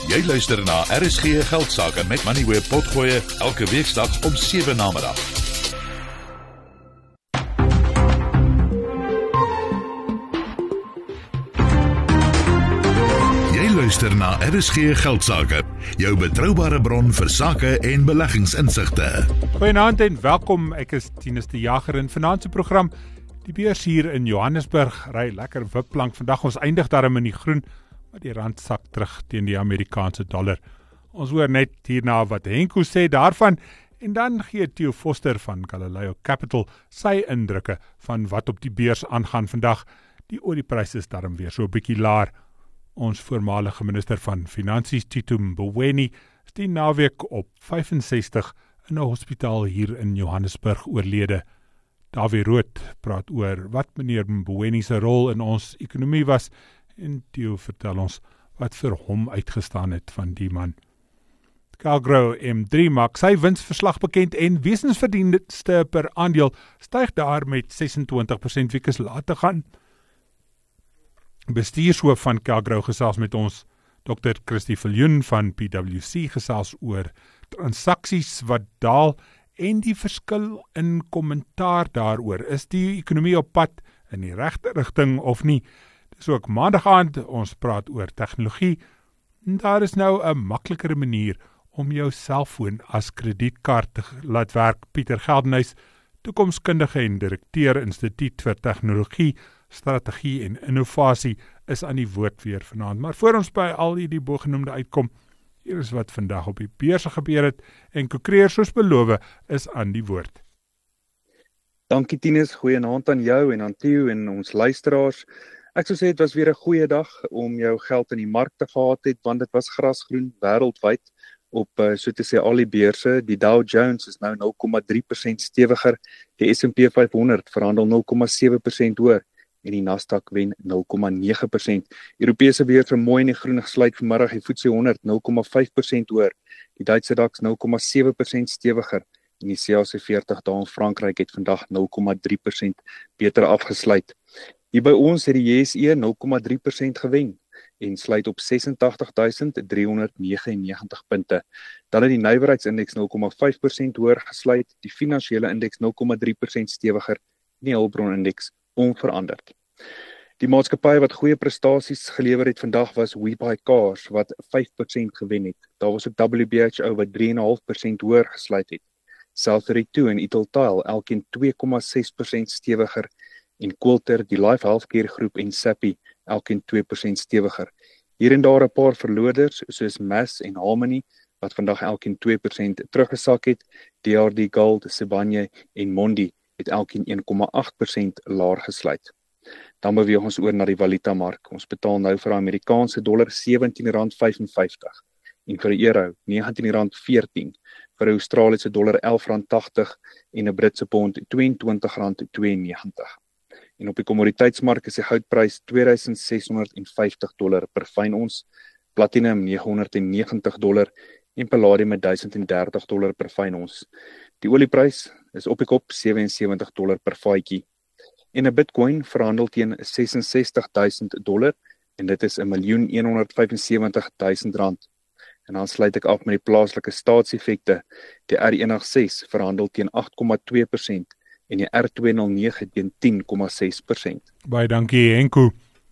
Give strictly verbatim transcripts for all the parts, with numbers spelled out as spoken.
Jy luister na R S G Geldsaake met Moneyweb Potgoe elke weeksdag om sewe namiddag. Jy luister na R S G Geldsaake, jou betroubare bron vir sake en beleggingsinsigte. Goeienaand en welkom, ek is Tinus de Jager in vanaand se program. Die beurs hier in Johannesburg ry lekker wipplank. Vandag ons eindig daarom in die groen, maar die rand sak terug teen die Amerikaanse dollar. Ons hoor net hierna wat Henko sê daarvan, en dan gee Theo Foster van Galileo Capital sy indrukke van wat op die beurs aangaan vandag. Die oliepryse is daarom weer so 'n bietjie laer. Ons voormalige minister van Finansies, Tito Mboweni, is die naweek op vyfensestig in 'n hospitaal hier in Johannesburg oorlede. Davie Rood praat oor wat meneer Mboweni se rol in ons ekonomie was, en Theo vertel ons wat vir hom uitgestaan het van die man. Calgro M drie maak sy winsverslag bekend en wesensverdienste per aandeel styg daar met ses en twintig persent weeks later gaan. Bestuurshoof van Calgro gesels met ons, dokter Christy Viljoen van P W C gesels oor transaksies wat daal en die verskil in kommentaar daaroor. Is die ekonomie op pad in die regte rigting of nie? Dis ook maandag aand, ons praat oor tegnologie. En daar is nou 'n maklikere manier om jou selfoon as kredietkaart te laat werk. Pieter Geldenhuys, toekomskundige en direkteur Instituut vir Tegnologie, Strategie en Innovasie, is aan die woord weer vanaand. Maar voor ons by al die bogenoemde uitkom, hier is wat vandag op die beurse gebeur het, en Kokreer, soos beloof, is aan die woord. Dankie Tinus, goeienaand aan jou en aan Theo en ons luisteraars. Ek sou sê dit was weer 'n goeie dag om jou geld in die mark te gehad het, want dit was grasgroen wêreldwyd op so te sê al die beurse. Die Dow Jones is nou nul komma drie persent stewiger, die S en P vyfhonderd verhandel nul komma sewe persent hoër en die Nasdaq wen nul komma nege persent. Europese beurse mooi in die groen gesluit vanmiddag, die F T S E honderd nul komma vyf persent hoër, die Duitse DAX nul komma sewe persent stewiger en die C A C veertig daar in Frankryk het vandag nul komma drie persent beter afgesluit. Hier by ons het die J S E nul komma drie persent gewen en sluit op ses en tagtig duisend driehonderd negenennegentig punte. Dan het die nywerheidsindeks nul komma vyf persent hoër gesluit, die finansiële indeks nul komma drie persent stewiger en die hulpbronindeks onveranderd. Die maatskappye wat goeie prestasies gelewer het vandag was WeBuyCars wat vyf persent gewen het. Daar was ook W B H O wat drie komma vyf persent hoër gesluit het. South Two en Italtile elkeen twee komma ses persent stewiger en Coulter, die Life Healthcare groep en Sappi elkeen twee persent stewiger. Hier en daar 'n paar verloders soos Mass en Harmony wat vandag elkeen twee persent teruggesak het. D R D Gold, Sibanye en Mondi het elkeen een komma agt persent laer gesluit. Dan beweeg ons oor na die valutamark. Ons betaal nou vir 'n Amerikaanse dollar sewentien rand vyfenvyftig en vir 'n euro negentien rand veertien, vir 'n Australiese dollar elf rand tagtig en 'n Britse pond tweeëntwintig rand tweeënnegentig. En op die kommoditeitsmark is die goudprys twee duisend ses honderd vyftig dollar per fyn ons, platinum nege honderd negentig dollar en palladium met duisend dertig dollar per fyn ons. Die olieprys is op die kop sewe en sewenttig dollar per vatjie. En 'n Bitcoin verhandel teen ses en sestig duisend dollar en dit is een miljoen honderd vyf en sewenttig duisend rand. En dan sluit ek af met die plaaslike staatseffekte. Die R honderd ses verhandel teen agt komma twee persent en die R tweehonderdnege teen tien komma ses persent. Baie dankie Henko.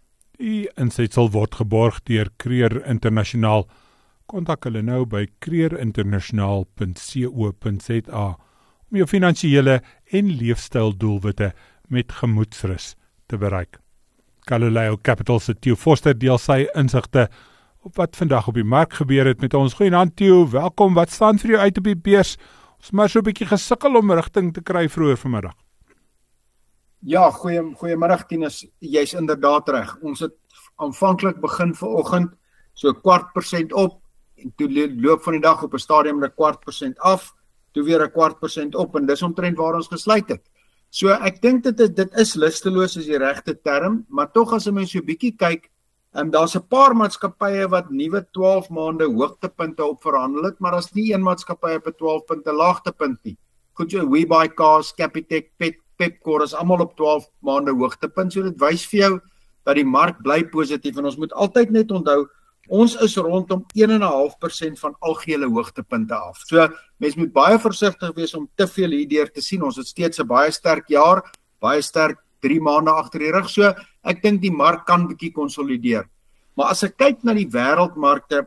Die insetsel word geborg deur Creer Internasionaal. Kontak hulle nou by creer internasionaal punt co punt za om jou finansiële en leefstyldoelwitte met gemoedsrus te bereik. Galileo Capital se Theo Foster deel sy insigte op wat vandag op die mark gebeur het met ons. Goeienaand Theo, welkom. Wat staan vir jou uit op die beurs? Ons maar so 'n bietjie gesukkel om rigting te kry vroeër vanmiddag. Ja, goeie goeiemiddag Tinus. Jy's inderdaad reg. Ons het aanvanklik begin vanoggend so 'n kwart persent op en toe loop van die dag op 'n stadium 'n kwart persent af, toe weer 'n kwart persent op en dis omtrent waar ons gesluit het. So ek dink dit dit is lusteloos is die regte term, maar tog as 'n mens so 'n bietjie kyk, um, daar's 'n paar maatskappye wat nuwe twaalf maande hoogtepunte op verhandel het, maar daar's nie een maatskappy op 'n twaalf punte laagtepunt nie. Goed so, WeBuyCars, Capitec, Pet, Pepkor is almal op twaalf maande hoogtepunt, so dit wys vir jou dat die mark bly positief en ons moet altyd net onthou Ons is rondom een komma vyf persent van algehele hoogtepunte af. So, mens moet baie versigtig wees om te veel hierdeur te sien. Ons het steeds 'n baie sterk jaar, baie sterk drie maande agter die rug. So, ek dink die mark kan bietjie konsolideer. Maar as ek kyk na die wêreldmarkte,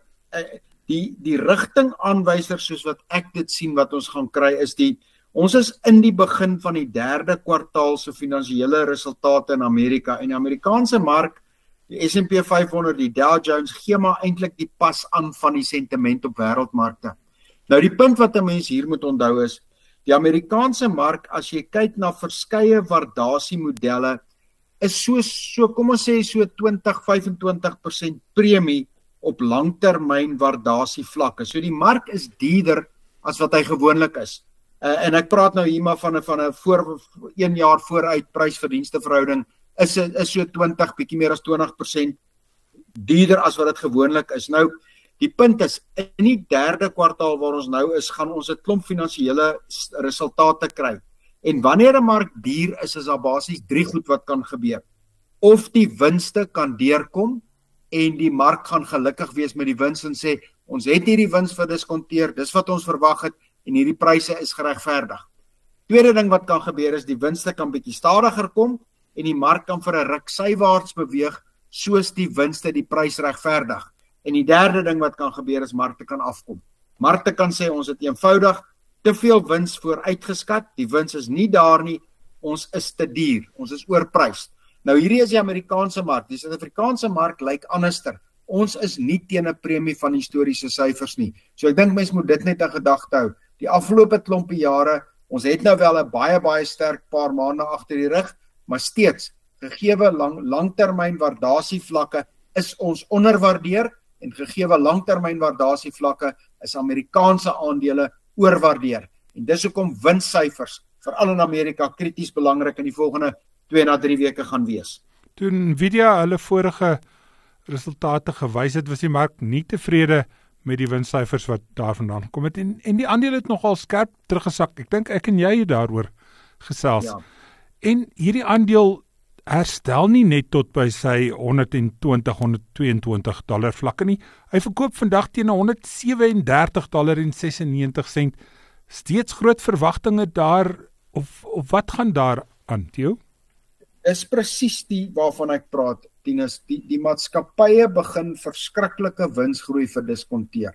die die rigtingaanwysers soos wat ek dit sien wat ons gaan kry is die ons is in die begin van die derde kwartaal se finansiële resultate in Amerika en die Amerikaanse mark, die S en P vyf honderd, die Dow Jones gee maar eintlik die pas aan van die sentiment op wêreldmarkte. Nou die punt wat 'n mens hier moet onthou is, die Amerikaanse mark, as jy kyk na verskeie waardasiemodelle, is so so kom ons sê so twintig tot vyf en twintig persent premie op langtermyn waardasievlakke. So die mark is duurder as wat hy gewoonlik is. Uh, en ek praat nou hier maar van 'n van 'n voor een jaar vooruit prys-verdienste verhouding is is so twintig bietjie meer as twintig persent duurder as wat dit gewoonlik is. Nou die punt is in die derde kwartaal waar ons nou is, gaan ons 'n klomp finansiële resultate kry. En wanneer 'n mark duur is, is daar basies drie goed wat kan gebeur. Of die winste kan deurkom en die mark gaan gelukkig wees met die wins en sê ons het hierdie wins verdiskonteer, dis wat ons verwag het en hierdie pryse is geregverdig. Tweede ding wat kan gebeur is die winste kan bietjie stadiger kom en die mark kan vir 'n ruk sywaarts beweeg soos die winste die prys regverdig. En die derde ding wat kan gebeur is markte kan afkom. Markte kan sê ons het eenvoudig te veel wins vooruitgeskat, die wins is nie daar nie, ons is te duur, ons is oorprys. Nou hierdie is die Amerikaanse mark, die Suid-Afrikaanse mark lyk anderster. Ons is nie teen 'n premie van historiese syfers nie. So ek dink mense moet dit net in gedagte hou. Die afgelope klompie jare, ons het nou wel 'n baie baie sterk paar maande agter die rug, maar steeds gegeewe lang langtermyn waardasievlakke is ons onderwaardeer en gegeewe langtermyn waardasievlakke is Amerikaanse aandele oorwaardeer. En dis hoekom winssyfers veral in Amerika krities belangrik in die volgende twee na drie weke gaan wees. Toe Nvidia hulle vorige resultate gewys het, was die mark nie tevrede met die winssyfers wat daarvandaan kom het en, en die aandele het nogal skerp teruggesak. Ek dink ek en jy het daaroor gesels. Ja. En hierdie aandeel herstel nie net tot by sy honderdtwintig, honderdtweeëntwintig dollar vlakke nie. Hy verkoop vandag teen honderdsewendertig dollar en sesennegentig sent. Steeds groot verwagtinge daar of of wat gaan daar aan, Theo? Dis presies die waarvan ek praat, Tinus. Die die maatskappye begin verskriklike winsgroei verdiskonteer.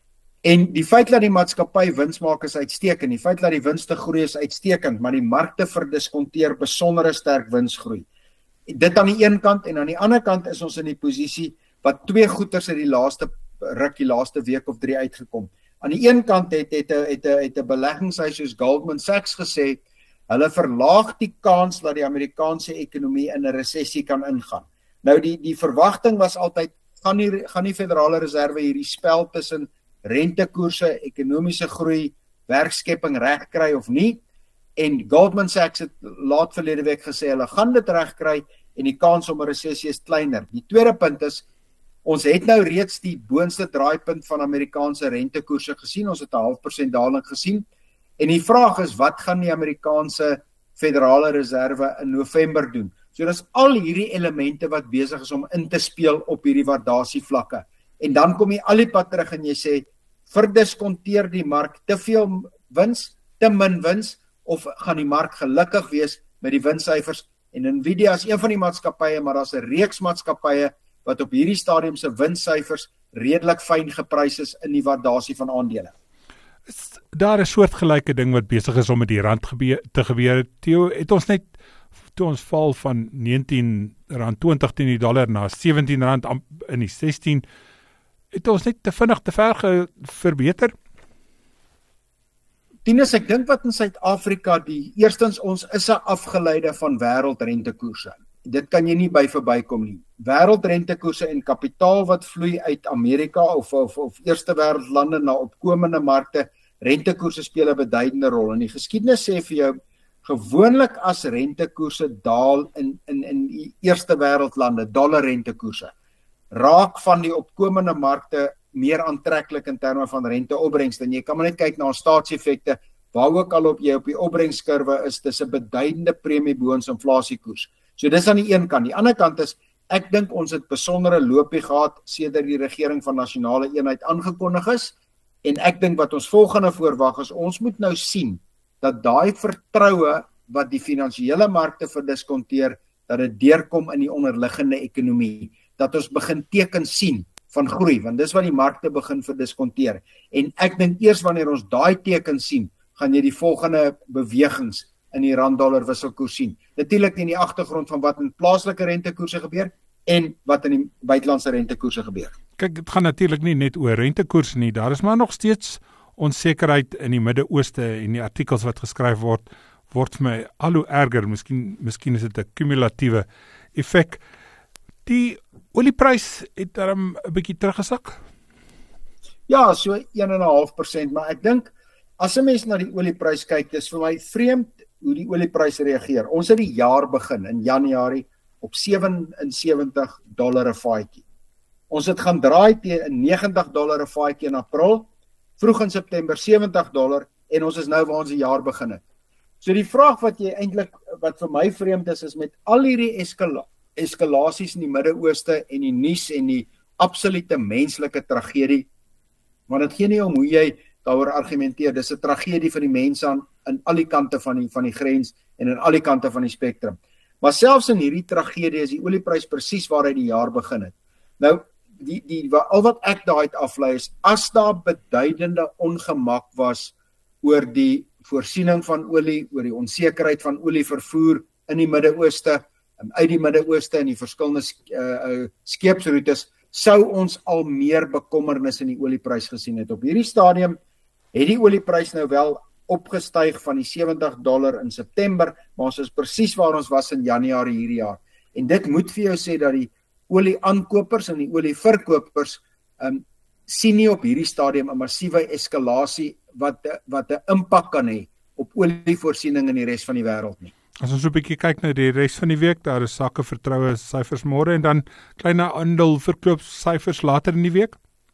En die feit dat die maatskappy wins maak is uitstekend. Die feit dat die winste groei is uitstekend, maar die markte verdiskonteer besondere sterk winsgroei. Dit aan die een kant en aan die ander kant is ons in die posisie wat twee goeters uit die laaste ruk, die laaste week of drie uitgekom. Aan die een kant het het 'n het 'n het 'n beleggingshuis soos Goldman Sachs gesê, hulle verlaag die kans dat die Amerikaanse ekonomie in 'n resessie kan ingaan. Nou die die verwagting was altyd gaan die gaan die Federale Reserve hierdie spel tussen rentekoerse, ekonomiese groei, werkskepping regkry of nie. En Goldman Sachs het laat verlede week gesê hulle gaan dit regkry en die kans om 'n resessie is kleiner. Die tweede punt is ons het nou reeds die boonste draaipunt van Amerikaanse rentekoerse gesien. Ons het 'n half persent daling gesien. En die vraag is wat gaan die Amerikaanse Federale Reserve in November doen? So dis al hierdie elemente wat besig is om in te speel op hierdie waardasievlakke. En dan kom jy al die pad terug en jy sê verdiskonteer die mark te veel wins, te min wins of gaan die mark gelukkig wees met die winssyfers? En Nvidia is een van die maatskappye, maar daar's 'n reeks maatskappye wat op hierdie stadium se winssyfers redelik fyn geprys is in die waardasie van aandele. Is daar 'n soortgelyke ding wat besig is om met die rand gebeur, te gebeur? Theo, het ons net toe ons val van negentien rand twintig teen die dollar na sewentien rand in die sestien, het ons net te vinnig te ver ge, verbeter? Tinus, ek dink wat in Suid-Afrika die eerstens ons is 'n afgeleide van wêreldrentekoerse. Dit kan jy nie by verbykom nie. Wêreldrentekoerse en kapitaal wat vloei uit Amerika of of, of eerste wêreldlande na opkomende markte, rentekoerse speel 'n beduidende rol. En die geskiedenis sê vir jou gewoonlik as rentekoerse daal in in in die eerste wêreldlande, dollarrentekoerse, raak van die opkomende markte meer aantreklik in terme van renteopbrengste. En jy kan maar net kyk na staatseffekte, waar ook al op jy op die opbrengskurwe is, dis 'n beduidende premie bo ons inflasiekoers. So dis aan die een kant. Die ander kant is ek dink ons het besondere loopie gehad sedert die regering van nasionale eenheid aangekondig is, en ek dink wat ons volgende voorwag is, ons moet nou sien dat daai vertroue wat die finansiële markte verdiskonteer, dat dit deurkom in die onderliggende ekonomie, dat ons begin tekens sien van groei, want dis wat die markte begin verdiskonteer. En ek dink eers wanneer ons daai tekens sien, gaan jy die volgende bewegings in die rand-dollar wisselkoers sien. Natuurlik in die agtergrond van wat in plaaslike rentekoerse gebeur en wat in die buitelandse rentekoerse gebeur. Kyk, dit gaan natuurlik nie net oor rentekoerse nie, daar is maar nog steeds onsekerheid in die Midde-Ooste en die artikels wat geskryf word, word vir my al hoe erger, miskien, miskien is dit 'n kumulatiewe effek. Die olieprys het daarom 'n bietjie teruggesak? Ja, so een komma vyf persent, maar ek dink, as 'n mens na die olieprys kyk, dis vir my vreemd hoe die olieprys reageer. Ons het die jaar begin in Januarie op sewensewentig dollar 'n vaatjie. Ons het gaan draai teen negentig dollar 'n vaatjie in April, vroeg in September sewentig dollar, en ons is nou waar ons die jaar begin het. So die vraag wat jy eintlik, wat vir my vreemd is, is met al hierdie eskala eskalasies in die Midde-Ooste en die nuus en die absolute menslike tragedie, want dit gee nie om hoe jy daaroor argumenteer, dis 'n tragedie vir die mense aan in al die kante van die van die grens en in al die kante van die spektrum. Maar selfs in hierdie tragedie is die olieprys presies waar hy die jaar begin het. Nou, die die al wat ek daaruit aflei is, as daar beduidende ongemak was oor die voorsiening van olie, oor die onsekerheid van olievervoer in die Midde-Ooste, uit die Midde-Ooste en die verskillende uh, skeepsroetes, sou ons al meer bekommernis in die olieprys gesien het. Op hierdie stadium het die olieprys nou wel opgestyg van die sewentig dollar in September, maar ons is presies waar ons was in Januarie hierdie jaar. En dit moet vir jou sê dat die olieaankopers en die olieverkopers um, sien nie op hierdie stadium 'n massiewe eskalasie wat wat 'n impak kan hê op olievoorsiening in die res van die wêreld nie. As ons so 'n bietjie kyk na die res van die week, daar is sake vertroue syfers môre en dan kleine aandeel verkoopsyfers later in die week.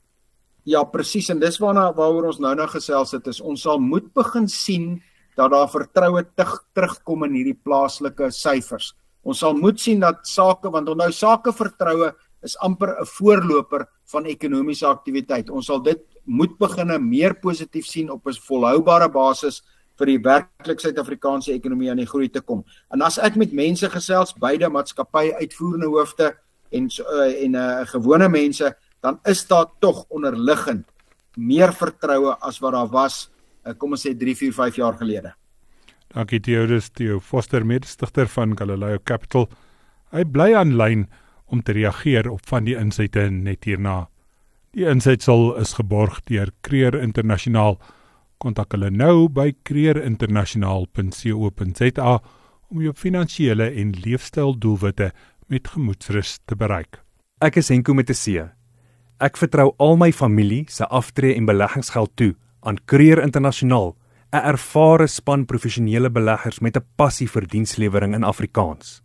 Ja, presies, en dis waarna waaroor ons nou nou gesels het, is ons sal moet begin sien dat daar vertroue terug, terugkom in hierdie plaaslike syfers. Ons sal moet sien dat sake, want onthou sake vertroue is amper 'n voorloper van ekonomiese aktiwiteit. Ons sal dit moet begin meer positief sien op 'n volhoubare basis vir die werklik Suid-Afrikaanse ekonomie aan die groei te kom. En as ek met mense gesels, beide maatskappye, uitvoerende hoofde en uh, en uh, gewone mense, dan is daar tog onderliggend meer vertroue as wat daar was, uh, kom ons sê drie, vier, vyf jaar gelede. Dankie Theodorus, Theo Foster, mede-stigter van Galileo Capital. Hy bly aanlyn om te reageer op van die insigte net hierna. Die insitsel is geborg deur Creer Internasionaal. Kontak hulle nou by creer internasionaal punt co punt za om jou finansiële en leefstyldoelwitte met gemoedsrus te bereik. Ek is Henko met 'n C. Ek vertrou al my familie se aftree en beleggingsgeld toe aan Creer Internasionaal, 'n ervare span professionele beleggers met 'n passie vir dienslewering in Afrikaans.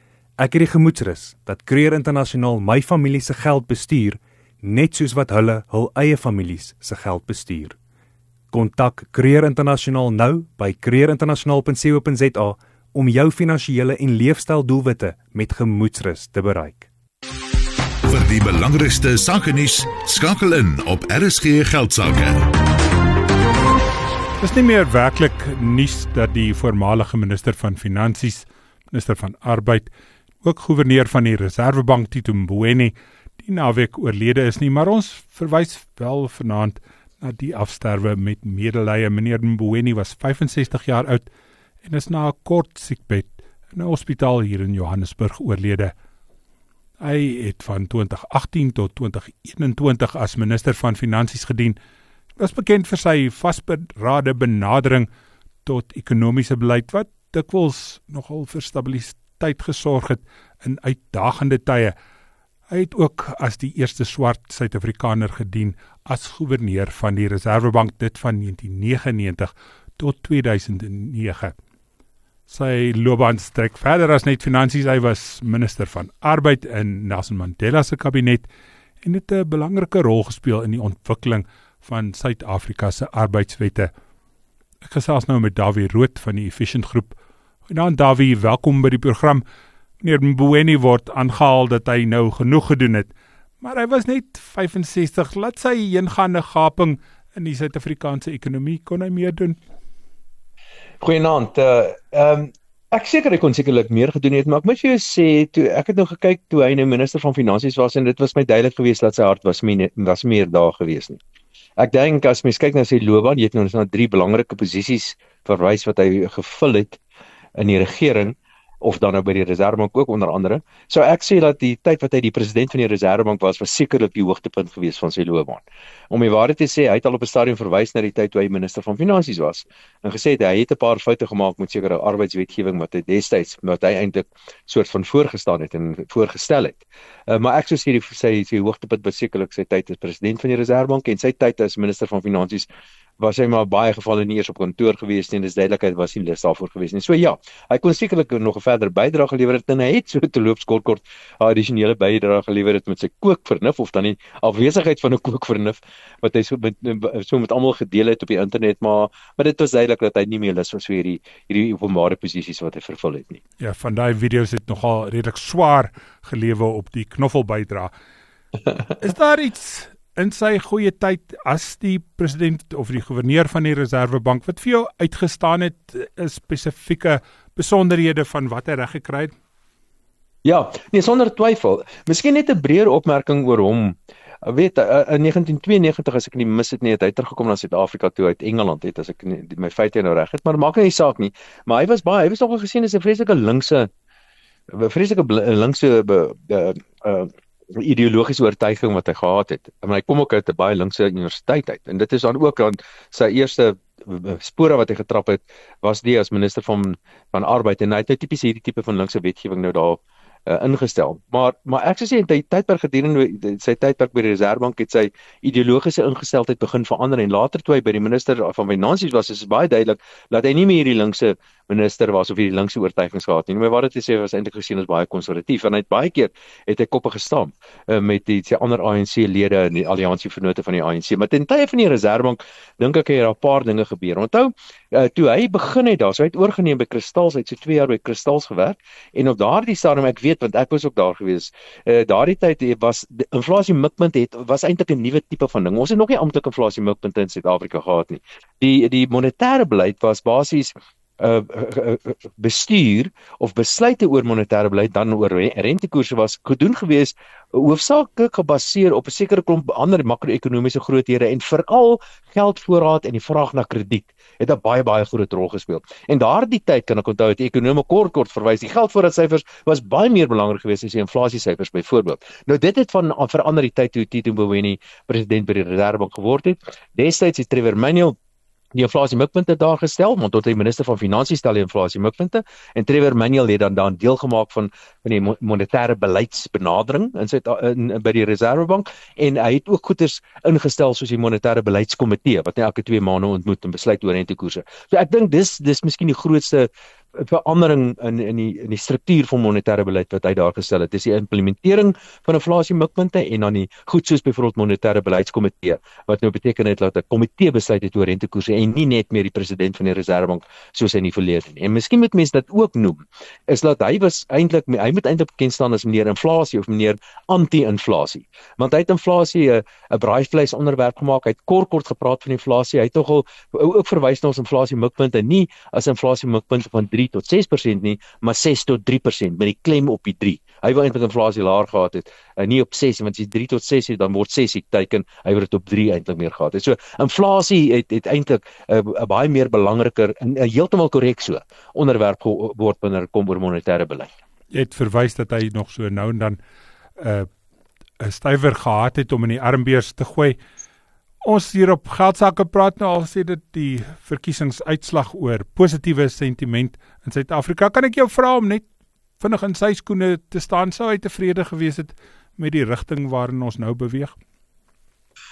Ek het die gemoedsrus dat Creer Internasionaal my familie se geld bestuur, net soos wat hulle hul eie families se geld bestuur. Kontak Creer Internasionaal nou by creer internasionaal punt co punt za om jou finansiële en leefstyldoelwitte met gemoedsrus te bereik. Vir die belangrikste sakenuus, skakel in op R S G Geldsaake. Dit is nie meer werklik nuus dat die voormalige minister van Finansies, minister van Arbeid, ook gouverneur van die Reservebank Tito Mboweni, die naweek oorlede is nie, maar ons verwys wel vanaand na die afsterwe met medelee. Meneer Mboweni was vyfensestig jaar oud en is na 'n kort siekbed in 'n hospitaal hier in Johannesburg oorlede. Hy het van twintig agtien tot twintig eenentwintig as minister van Finansies gedien. Hy was bekend vir sy vasberade benadering tot ekonomiese beleid wat dikwels nogal vir stabiliteit gesorg het in uitdagende tye. Hy het ook as die eerste swart Suid-Afrikaner gedien as gouverneur van die Reservebank, dit van negentien negenennegentig tot tweeduisend nege. Sy loopbaan strek verder as net finansies. Hy was minister van Arbeid in Nelson Mandela se kabinet en het 'n belangrike rol gespeel in die ontwikkeling van Suid-Afrika se arbeidswette. Ek gesels nou met Davie Rood van die Efficient Groep. Goeienaand Davie, welkom by die program. Meneer Mboweni word aangehaal dat hy nou genoeg gedoen het, maar hy was net vyf en sestig, laat sy heengaande gaping in die Suid-Afrikaanse ekonomie, kon hy meer doen? Goeienaand, uh, um, ek seker hy kon sekerlik meer gedoen het, maar ek moet vir jou sê, toe, ek het nou gekyk toe hy nou minister van Finansies was, en dit was my duidelik geweest dat sy hart was meer, was meer daar geweest nie. Ek dink as mens kyk na sy loopbaan, jy het nou na drie belangrike posisies verwys wat hy gevul het in die regering, of dan nou by die Reservebank ook onder andere. So ek sê dat die tyd wat hy die president van die Reservebank was, was sekerlik die hoogtepunt gewees van sy loopbaan. Om die waarheid te sê, hy het al op 'n stadium verwys na die tyd toe hy minister van Finansies was, en gesê het, hy het 'n paar foute gemaak met sekere arbeidswetgewing wat hy destyds, wat hy eintlik soort van voorgestaan het en voorgestel het. Uh, maar ek sou sê die sy, sy hoogtepunt was sekerlik sy tyd as president van die Reservebank en sy tyd as minister van Finansies was hy maar baie gevalle nie eers op kantoor gewees nie, en dis duidelik hy was nie lus daarvoor gewees nie. So ja, hy kon sekerlik nog 'n verder bydrae gelewer het, en hy het so te loops kort kort 'n addisionele bydrae gelewer het met sy kookvernuf, of dan die afwesigheid van 'n kookvernuf, wat hy so met, so met almal gedeel het op die internet, maar, maar dit was duidelik dat hy nie meer lus was vir hierdie, hierdie openbare posisies wat hy vervul het nie. Ja, van daai video's het nogal redelik swaar gelewe op die knoffelbydra. Is daar iets in sy goeie tyd as die president of die gouverneur van die Reservebank wat vir jou uitgestaan het, is spesifieke besonderhede van wat hy reg gekry het? Ja, nee, sonder twyfel. Miskien net 'n breër opmerking oor hom. Weet, in negentien tweeënnegentig, as ek nie mis het nie, het hy teruggekom na Suid-Afrika toe uit Engeland het, as ek nie, my feite nou reg het, maar maak nie saak nie. Maar hy was baie, hy was nogal gesien as 'n vreeslike linkse, vreeslike linkse be, uh, uh, ideologiese oortuiging wat hy gehad het. En hy kom ook uit 'n baie linkse universiteit uit. En dit is dan ook aan sy eerste spore wat hy getrap het, was die as minister van van arbeid, en hy het nou tipies hierdie tipe van linkse wetgewing nou daar uh, ingestel. Maar maar ek sou sê in die tydperk gedurende sy tydperk by die Reservebank het sy ideologiese ingesteldheid begin verander, en later toe hy by die minister van Finansies was, is baie duidelik dat hy nie meer hierdie linkse minister was of hierdie linkse oortuigings gehad nie. Maar wat dit sê was eintlik gesien as baie konservatief, en hy het baie keer het hy koppe gestamp uh, met die sy ander A N C-lede en die alliansievennote van die A N C. Maar ten tye van die Reservebank dink ek het daar 'n paar dinge gebeur. Onthou, uh, toe hy begin het daar, so hy het oorgeneem by Kristals, hy het so twee jaar by Kristals gewerk, en op daardie stadium, ek weet want ek was ook daar gewees, uh, daardie tyd was die inflasie mikpunt het was eintlik 'n nuwe tipe van ding. Ons het nog nie amptelike inflasie mikpunte in Suid-Afrika gehad nie. Die die monetêre beleid was basies Uh, bestuur of besluite oor monetêre beleid, dan oor rentekoerse was gedoen gewees, hoofsaaklik gebaseer op 'n sekere klomp ander makro-ekonomiese groothede, en veral geldvoorraad en die vraag na krediet het 'n baie baie groot rol gespeel. En daardie tyd kan ek onthou het ekonome kort kort verwys, die geldvoorraadsyfers was baie meer belangrik geweest as die inflasiesyfers byvoorbeeld. Nou dit het van verander die tyd toe Tito Mboweni president by die Reservebank geword het. Destyds het Trevor Manuel die inflasie mikpunte daar gestel, want tot die minister van Finansies stel die inflasie mikpunte, en Trevor Manuel het dan dan deel gemaak van van die monetêre beleidsbenadering in sy in by die Reservebank, en hy het ook goeders ingestel soos die monetêre beleidskomitee wat net elke twee maande ontmoet en besluit oor rentekoerse. So ek dink dis dis miskien die grootste verandering in in die in die struktuur van monetêre beleid wat hy daar gestel het. Dis die implementering van inflasie mikpunte, en dan die goed soos byvoorbeeld monetêre beleidskomitee, wat nou beteken het dat 'n komitee besluit het oor rentekoerse en nie net meer die president van die Reservebank soos in die verlede nie. En miskien moet mense dit ook noem, is dat hy was eintlik hy moet eintlik bekend staan as meneer inflasie of meneer anti-inflasie. Want hy het inflasie 'n 'n braaivleis onderwerp gemaak. Hy het kort kort gepraat van inflasie. Hy het nogal ook verwys na ons inflasie mikpunte nie as inflasie mikpunte van drie tot ses persent nie, maar ses tot drie persent met die klem op die drie. Hy wou eintlik inflasie laer gehad het, en nie op ses, want as jy drie tot ses het, dan word ses die teiken, hy wou dit op drie eintlik meer gehad het. So inflasie het, het eintlik 'n uh, baie meer belangriker en uh, heeltemal korrek so onderwerp geword wanneer kom oor monetêre beleid. Jy het verwys dat hy nog so nou en dan 'n uh, 'n stywer gehad het om in die armbeurs te gooi. Ons hier op Geldsaake praat nou al sê dit die verkiesingsuitslag oor positiewe sentiment in Suid-Afrika. Kan ek jou vra om net vinnig in sy skoene te staan, sou hy tevrede gewees het met die rigting waarin ons nou beweeg?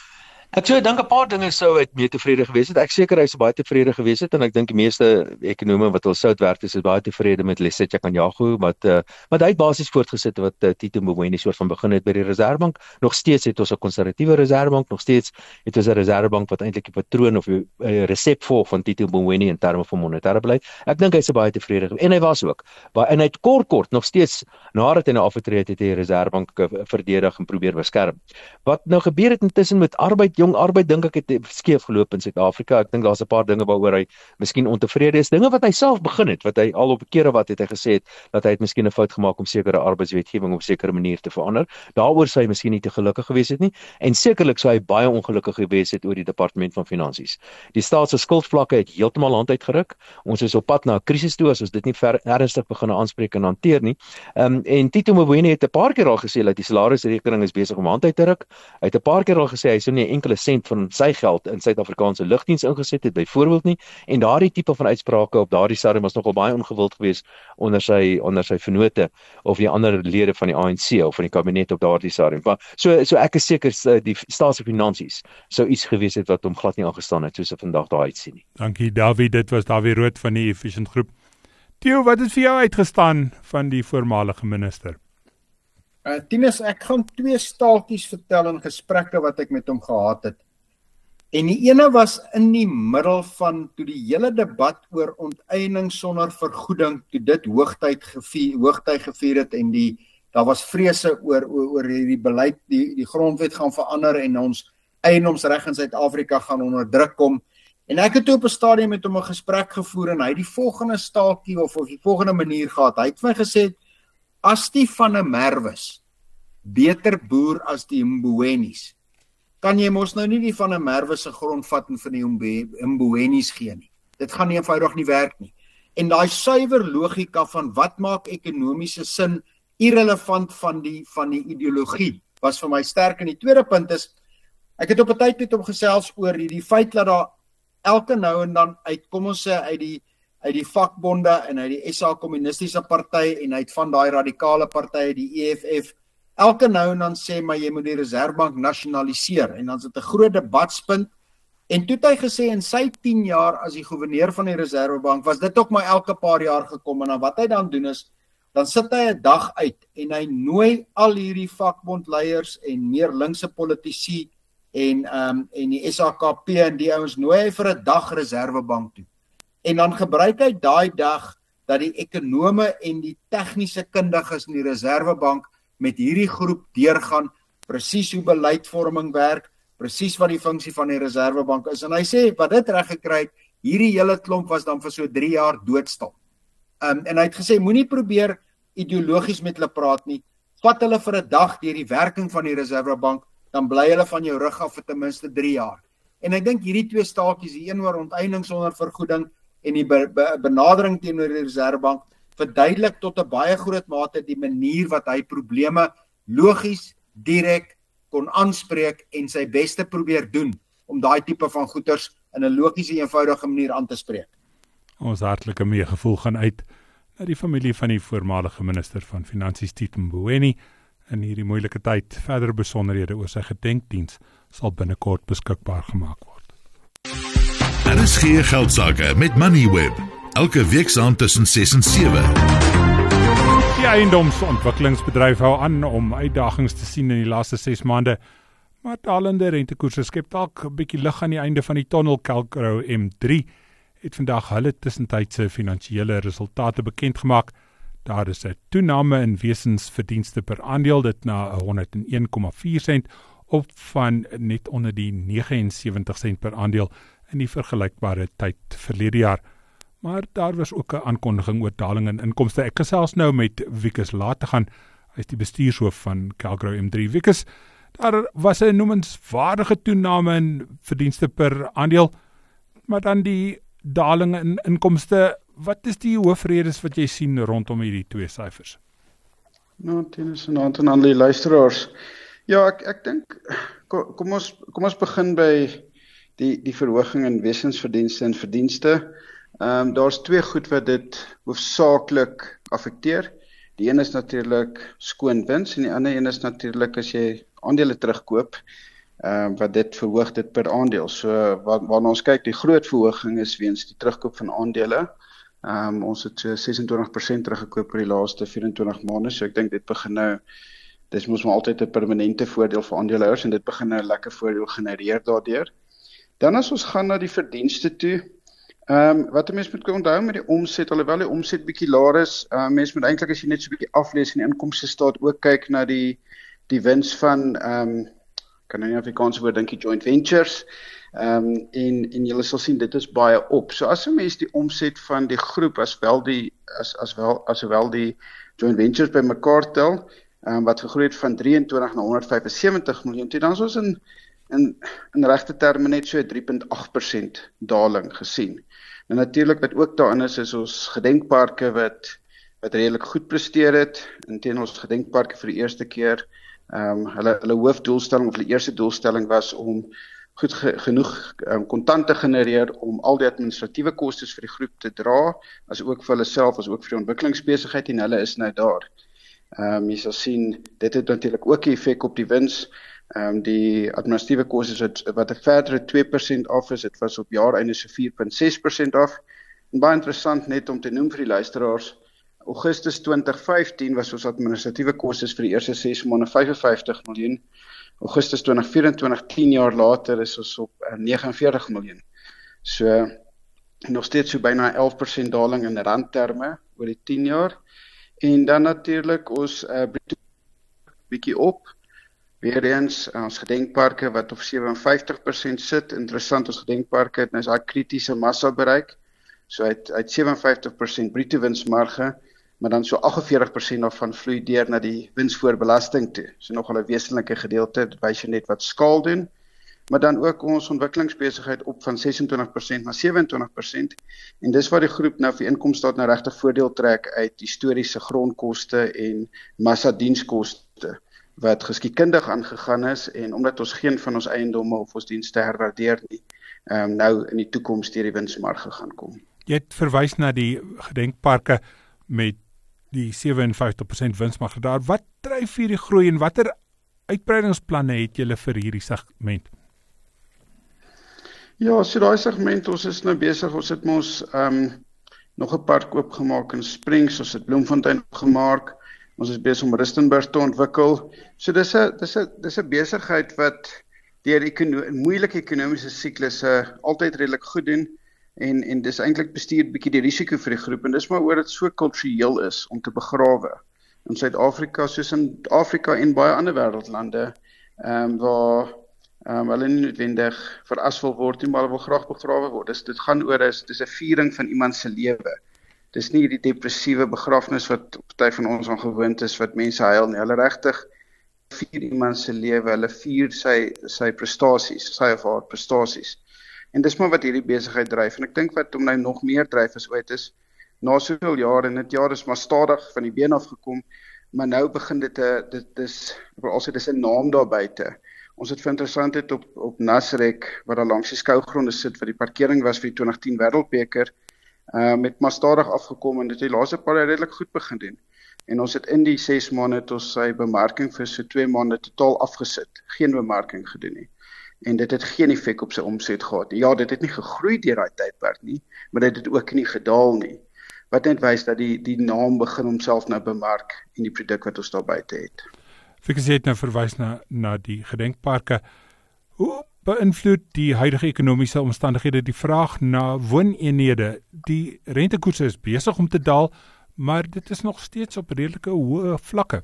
Ek sou dink 'n paar dinge sou uit mee tevrede gewees het. Ek seker hy sou baie tevrede gewees het en ek dink die meeste ekonome wat al sout werk is, is baie tevrede met Lesetja Kganyago wat uh, wat hy basies voortgesit wat uh, Tito Mboweni soort van begin het by die Reserwebank. Nog steeds het ons 'n konservatiewe Reserwebank, nog steeds het ons 'n Reserwebank wat eintlik die patroon of 'n uh, resep volg van Tito Mboweni in terme van monetêre beleid. Ek dink hy sou baie tevrede gewees en hy was ook. Baie en hy het kort kort nog steeds nadat hy nou afgetree het, het hy die Reserwebank verdedig en probeer beskerm. Wat nou gebeur het intussen met arbeid, jong arbeid, dink ek het skeef geloop in Suid-Afrika. Ek dink daar's 'n paar dinge waaroor hy miskien ontevrede is. Dinge wat hy self begin het, wat hy al op kere wat het hy gesê het dat hy het miskien 'n fout gemaak om sekere arbeidswetgewing op sekere manier te verander. Daaroor sou hy miskien nie te gelukkig gewees het nie en sekerlik sou hy baie ongelukkig gewees het oor die departement van finansies. Die staat se skuldvlakke het heeltemal hand uitgeruk. Ons is op pad na 'n krisis toe as ons dit nie ver, ernstig begin aanspreek en hanteer nie. Um, en Tito Mboweni het 'n paar keer al gesê dat die salarisrekening is besig om hand uit te ruk. Hy het 'n paar keer al gesê hy sou nie 'n enkele sent van sy geld in Suid-Afrikaanse lugdiens ingesit het byvoorbeeld nie en daardie tipe van uitsprake op daardie stadium was nogal baie ongewild geweest onder sy onder sy vennote of die ander lede van die A N C of van die kabinet op daardie stadium. Maar so so ek is seker die staatsfinansies sou iets gewees het wat hom glad nie aangestaan het soos hy vandag daar uitsien nie. Dankie Dawie, dit was Dawie Rood van die Efficient Groep. Theo, wat het vir jou uitgestaan van die voormalige minister? Uh, Tinus, ek gaan twee staaltjies vertel in gesprekke wat ek met hom gehad het. En die ene was in die middel van toe die hele debat oor onteiening sonder vergoeding, toe dit hoogtyd gevier, hoogtyd gevier het en die daar was vrese oor oor, oor die beleid, die die grondwet gaan verander en ons eienoomsreg in Suid-Afrika gaan onder druk kom. En ek het toe op 'n stadium met hom 'n gesprek gevoer en hy het die volgende staaltjie of of die volgende manier gehad. Hy het vir my gesê as die van 'n Merwes beter boer as die Mbowenis, kan jy mos nou nie die van 'n Merwe se grond vat en vir die Mbowenis gee nie. Dit gaan nie eenvoudig nie werk nie. En daai suiwer logika van wat maak ekonomiese sin irrelevant van die van die ideologie was vir my sterk. En die tweede punt is ek het op 'n tyd met hom gesels oor die, die feit dat daar elke nou en dan uit kom ons sê uit die uit die vakbonde en uit die S A Kommunistiese Party en uit van daai radikale partye die E F F elke nou en dan sê maar jy moet die Reserwebank nasionaliseer en dan is dit 'n groot debatspunt. En toe het hy gesê in sy tien jaar as die gouverneur van die Reserwebank was dit ook maar elke paar jaar gekom en dan wat hy dan doen is dan sit hy 'n dag uit en hy nooi al hierdie vakbondleiers en meer linkse politici en um, en die S A K P en die ouens nooi hy vir 'n dag Reserwebank toe. En dan gebruik hy daai dag dat die ekonome en die tegniese kundiges in die Reserwebank met hierdie groep deurgaan presies hoe beleidsvorming werk, presies wat die funksie van die Reserwebank is. En hy sê wat dit reg gekry het, hierdie hele klomp was dan vir so drie jaar doodstil. Um, en hy het gesê moenie probeer ideologies met hulle praat nie. Vat hulle vir 'n dag deur die werking van die Reserwebank, dan bly hulle van jou rug af vir ten minste drie jaar. En ek dink hierdie twee staaltjies, die een oor onteiening sonder vergoeding en die be be benadering teenoor die Reserwebank verduidelik tot 'n baie groot mate die manier wat hy probleme logies, direk kon aanspreek en sy beste probeer doen om daai tipe van goeters in 'n logiese, eenvoudige manier aan te spreek. Ons hartlike meegevoel gaan uit na die familie van die voormalige minister van Finansies Tito Mboweni in hierdie moeilike tyd. Verdere besonderhede oor sy gedenkdiens sal binnekort beskikbaar gemaak word. R S G Geldsaake met Moneyweb, elke week saand tussen ses en sewe. Die eiendomsontwikkelingsbedryf hou aan om uitdagings te sien in die laaste ses maande, maar dalende rentekoerse skep dalk 'n bietjie lig aan die einde van die tonnel. Calgro M drie het vandag hulle tussentydse finansiële resultate bekend gemaak. Daar is 'n toename in wesensverdienste per aandeel, dit na honderd en een komma vier sent op van net onder die negenensewentig sent per aandeel in die vergelykbare tyd verlede jaar. Maar daar was ook 'n aankondiging oor daling in inkomste. Ek gesels nou met Wikus Lategan, hy is die bestuurshoof van Calgro M drie. Wikus, daar was 'n noemenswaardige toename in verdienste per aandeel, maar dan die daling in inkomste. Wat is die hoofredes wat jy sien rondom hierdie twee syfers? Nou, tenens en aan aan die luisteraars. Ja, ek ek dink kom, kom ons kom ons begin by die die verhoging in wesensverdienste en verdienste. Ehm um, daar's twee goed wat dit hoofsaaklik affekteer. Die een is natuurlik skoon wins en die ander een is natuurlik as jy aandele terugkoop uh, wat dit verhoog dit per aandeel. So wat waarna ons kyk, die groot verhoging is weens die terugkoop van aandele. Um, ons het so ses en twintig persent teruggekoop oor die laaste vyf en twintig maande, so ek dink dit begin nou, dis mos maar altyd 'n permanente voordeel vir aandeelhouers en dit begin nou 'n lekker voordeel genereer daardeur. Dan as ons gaan na die verdienste toe, Um, wat 'n mens moet onthou met die omset, alhoewel die omset bietjie laer is, uh, mens moet eintlik as jy net so bietjie aflees in die inkomstestaat ook kyk na die die wins van um, kan nou nie Afrikaanse woord dink die joint ventures, um, en en jy sal sien dit is baie op. So as 'n mens die omset van die groep as wel die as as wel as wel die joint ventures bymekaar tel, um, wat gegroei het van drieëntwintig na honderd vyf en sewentig miljoen, dan is ons in in in regte terme net so drie komma agt persent daling gesien. En natuurlik wat ook daarin is, is ons gedenkparke wat wat redelik goed presteer het, en teen ons gedenkparke vir die eerste keer, um, hulle hulle hoofdoelstelling of hulle eerste doelstelling was om goed ge, genoeg kontant um, te genereer om al die administratiewe kostes vir die groep te dra, as ook vir hulle self, as ook vir die ontwikkelingsbesigheid, en hulle is nou daar. Um, jy sal sien, dit het natuurlik ook 'n effek op die wins. Um, die administratiewe kostes wat, wat 'n verdere twee persent af is, dit was op jaareinde so vier komma ses persent af. En baie interessant net om te noem vir die luisteraars, Augustus twintig vyftien was ons administratiewe kostes vir die eerste ses maande vyf en vyftig miljoen. Augustus twintig vyf en twintig, tien jaar later, is ons op uh, negenenveertig miljoen. So nog steeds so byna elf persent daling in randterme oor die tien jaar. En dan natuurlik ons uh, bietjie op. Weer eens, ons gedenkparke wat op sewe en vyftig persent sit. Interessant, ons gedenkparke het nou daai kritiese massa bereik. So uit uit sewe en vyftig persent bruto winsmarge, maar dan so agt en veertig persent daarvan vloei deur na die wins voor belasting toe. So nogal 'n wesenlike gedeelte, dit wys jy net wat skaal doen. Maar dan ook ons ontwikkelingsbesigheid op van ses en twintig persent na sewe en twintig persent. En dis waar die groep nou vir inkomste nou regtig voordeel trek uit historiese grondkoste en massa dienskoste wat geskiedkundig aangegaan is, en omdat ons geen van ons eiendomme of ons dienste herwaardeer nie, um, nou in die toekoms deur die winsmarge gaan kom. Jy het verwys na die gedenkparke met die sewe en vyftig persent winsmarge daar. Wat dryf hierdie groei en watter uitbreidingsplanne het julle vir hierdie segment? Ja, so daai segment, ons is nou besig, ons het ons um, nog 'n park oopgemaak in Springs, ons het Bloemfontein opgemaak, ons is besig om Rustenburg te ontwikkel. So dis 'n dis 'n dis 'n besigheid wat deur ekono moeilike ekonomiese siklusse altyd redelik goed doen, en en dis eintlik bestuur bietjie die risiko vir die groep, en dis maar oor dit so kultureel is om te begrawe. In Suid-Afrika, soos in Afrika en baie ander wêreldlande, ehm um, waar Um, hulle nie noodwendig verasfal word nie, maar hulle wil graag begrawe word. Dus dit gaan oor, is, dis 'n viering van iemand se lewe. Dis nie die depressiewe begrafnis wat party van ons aan gewoond is, wat mense huil nie. Hulle regtig vier iemand se lewe, hulle vier sy sy prestasies, sy of haar prestasies. En dis maar wat hierdie besigheid dryf. En ek dink wat om nou nog meer dryf is ooit is, na soveel jare, en dit jaar is maar stadig van die been af gekom, maar nou begin dit 'n dit dis ek wil alsê dis 'n naam daar buite. Ons het vir interessantheid op op Nasrek, waar daar langs die skougronde sit, wat die parkering was vir die twintig tien Wêreldbeker, uh, met maar stadig afgekom, en dit het die laaste paar jaar redelik goed begin doen. En ons het in die ses maande het ons sy bemarking vir so twee maande totaal afgesit, geen bemarking gedoen nie. En dit het geen effek op sy omset gehad. Ja, dit het nie gegroei deur daai tydperk nie, maar dit het ook nie gedaal nie. Wat net wys dat die die naam begin homself nou bemark en die produk wat ons daar buite het. Fikus het nou verwys na na die gedenkparke. Hoe beïnvloed die huidige ekonomiese omstandighede die vraag na wooneenhede? Die rentekoerse is besig om te daal, maar dit is nog steeds op redelike hoë vlakke.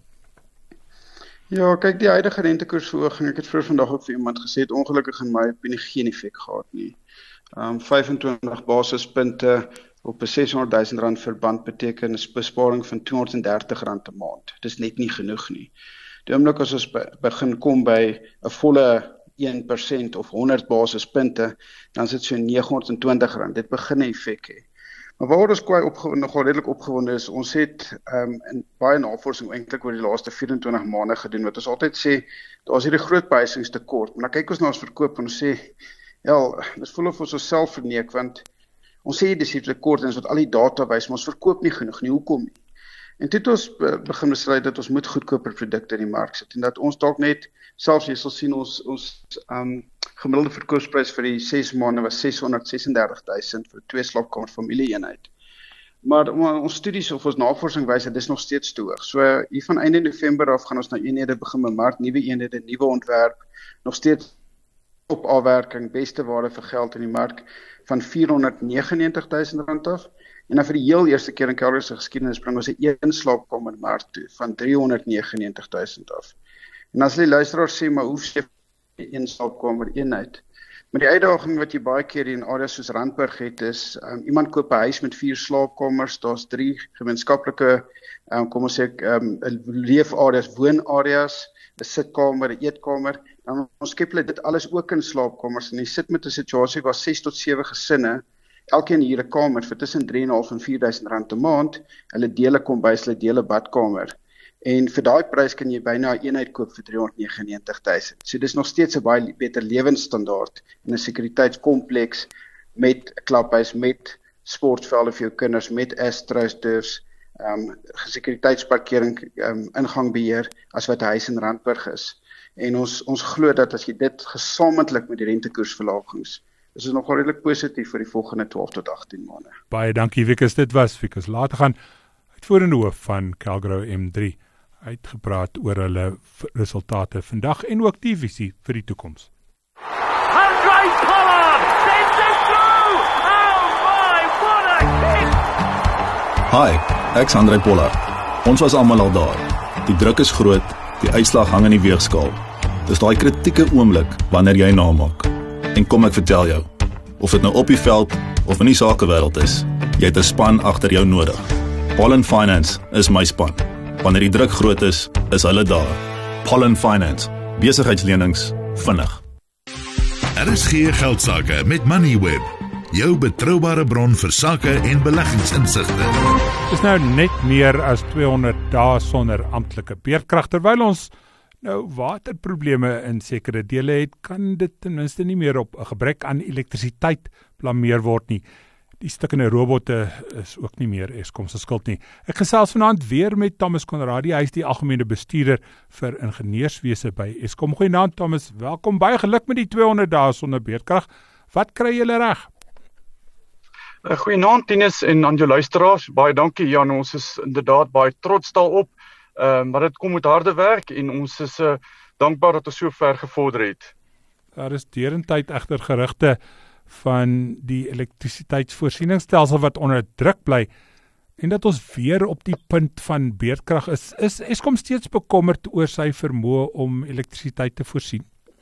Ja, kyk, die huidige rentekoersverhoging, ek het vroeër vandag ook vir iemand gesê, het ongelukkig in my opinie geen effek gehad nie. Um, vyf en twintig basispunte op 'n seshonderd duisend rand verband beteken 'n besparing van tweehonderd en dertig rand 'n maand. Dis net nie genoeg nie. Die oomblik as ons begin kom by 'n volle een persent of honderd basispunte, dan is dit so negenhonderd en twintig rand. Dit begin 'n effek hê. Maar waar ons kwai opgewonde, nogal redelik opgewonde is, ons het um, in baie navorsing eintlik oor die laaste vyf-en-twintig maande gedoen, wat ons altyd sê, daar is hierdie groot behuisingstekort, maar dan kyk ons na ons verkoop en ons sê, ja, dis voel of ons onsself verneek, want ons sê dis hier tekort en ons wat al die data wys, maar ons verkoop nie genoeg nie, hoekom nie? En toe het ons begin besluit dat ons moet goedkoper produkte in die mark sit en dat ons dalk net, selfs jy sal sien ons ons um, gemiddelde verkoopsprys vir die ses maande was seshonderdsesendertig duisend vir 'n twee slaapkamer familieeenheid. Maar ons studies of ons navorsing wys dat dis nog steeds te hoog. So hier van einde November af gaan ons na eenhede begin bemark, nuwe eenhede, nuwe ontwerp, nog steeds op afwerking, beste waarde vir geld in die mark van vierhonderdnegenennegentig duisend rand af. En dan vir die heel eerste keer in Calgary se geskiedenis bring ons 'n een slaapkamer mark toe van driehonderdnegenennegentig duisend af. En as die luisteraars sê, maar hoe sê een slaapkamer eenheid? Maar die uitdaging wat jy baie keer in areas soos Randburg het is, um, iemand koop 'n huis met vier slaapkamers, daar's drie gemeenskaplike, um, kom ons sê, um, leefareas, woonareas, 'n sitkamer, 'n eetkamer, dan ons skep hulle dit alles ook in slaapkamers en jy sit met 'n situasie waar ses tot sewe gesinne, elkeen hier 'n kamer vir tussen drie en 'n half en vier duisend rand 'n maand, hulle deel 'n kombuis, hulle deel 'n badkamer. En vir daai prys kan jy byna 'n eenheid koop vir driehonderdnegenennegentig duisend. So dis nog steeds 'n baie beter lewensstandaard in 'n sekuriteitskompleks met 'n klaphuis, met sportvelde vir jou kinders, met astroturfs, um, sekuriteitsparkering, um, ingangbeheer as wat 'n huis in Randburg is. En ons ons glo dat as jy dit gesamentlik met die rentekoersverlagings, is dit nogal redelik positief vir die volgende twaalf tot agttien maande. Baie dankie Wikus, dit was Wikus Lategan, uitvoerende hoof van Calgro M drie. Hy het gepraat oor hulle resultate vandag en ook die visie vir die toekoms. Andre Pollard sends it through! Oh my, what a kick! Hi, ek's Andre Pollard. Ons was almal al daar. Die druk is groot, die uitslag hang in die weegskaal. Dis daai kritieke oomblik wanneer jy namaak. En kom ek vertel jou, of dit nou op die veld of in die sakewêreld is, jy het 'n span agter jou nodig. Pollen Finance is my span. Wanneer die druk groot is, is hulle daar. Pollen Finance, besigheidslenings, vinnig. R S G Geldsaake met Moneyweb, jou betroubare bron vir sake en beleggingsinsigte. Dit is nou net meer as tweehonderd dae sonder amptelike beerdkrag. Terwyl ons nou waterprobleme in sekere dele het, kan dit ten minste nie meer op 'n gebrek aan elektrisiteit blameer word nie. Die stukkende robotte is ook nie meer Eskom se skuld nie. Ek gesels vanaand weer met Thomas Conradie, hy is die algemene bestuurder vir ingenieurswese by Eskom. Goeienaand Thomas, welkom, baie geluk met die tweehonderd dae sonder beerdkrag. Wat kry julle reg? Goeienaand Tinus en aan jou luisteraars, baie dankie Jan, ons is inderdaad baie trots daarop, uh, maar dit kom met harde werk en ons is uh, dankbaar dat ons so ver gevorder het. Daar is derentyd egter gerugte van die elektrisiteitsvoorsieningsstelsel wat onder druk bly en dat ons weer op die punt van beerdkrag is. Is Eskom steeds bekommerd oor sy vermoë om elektrisiteit te voorsien?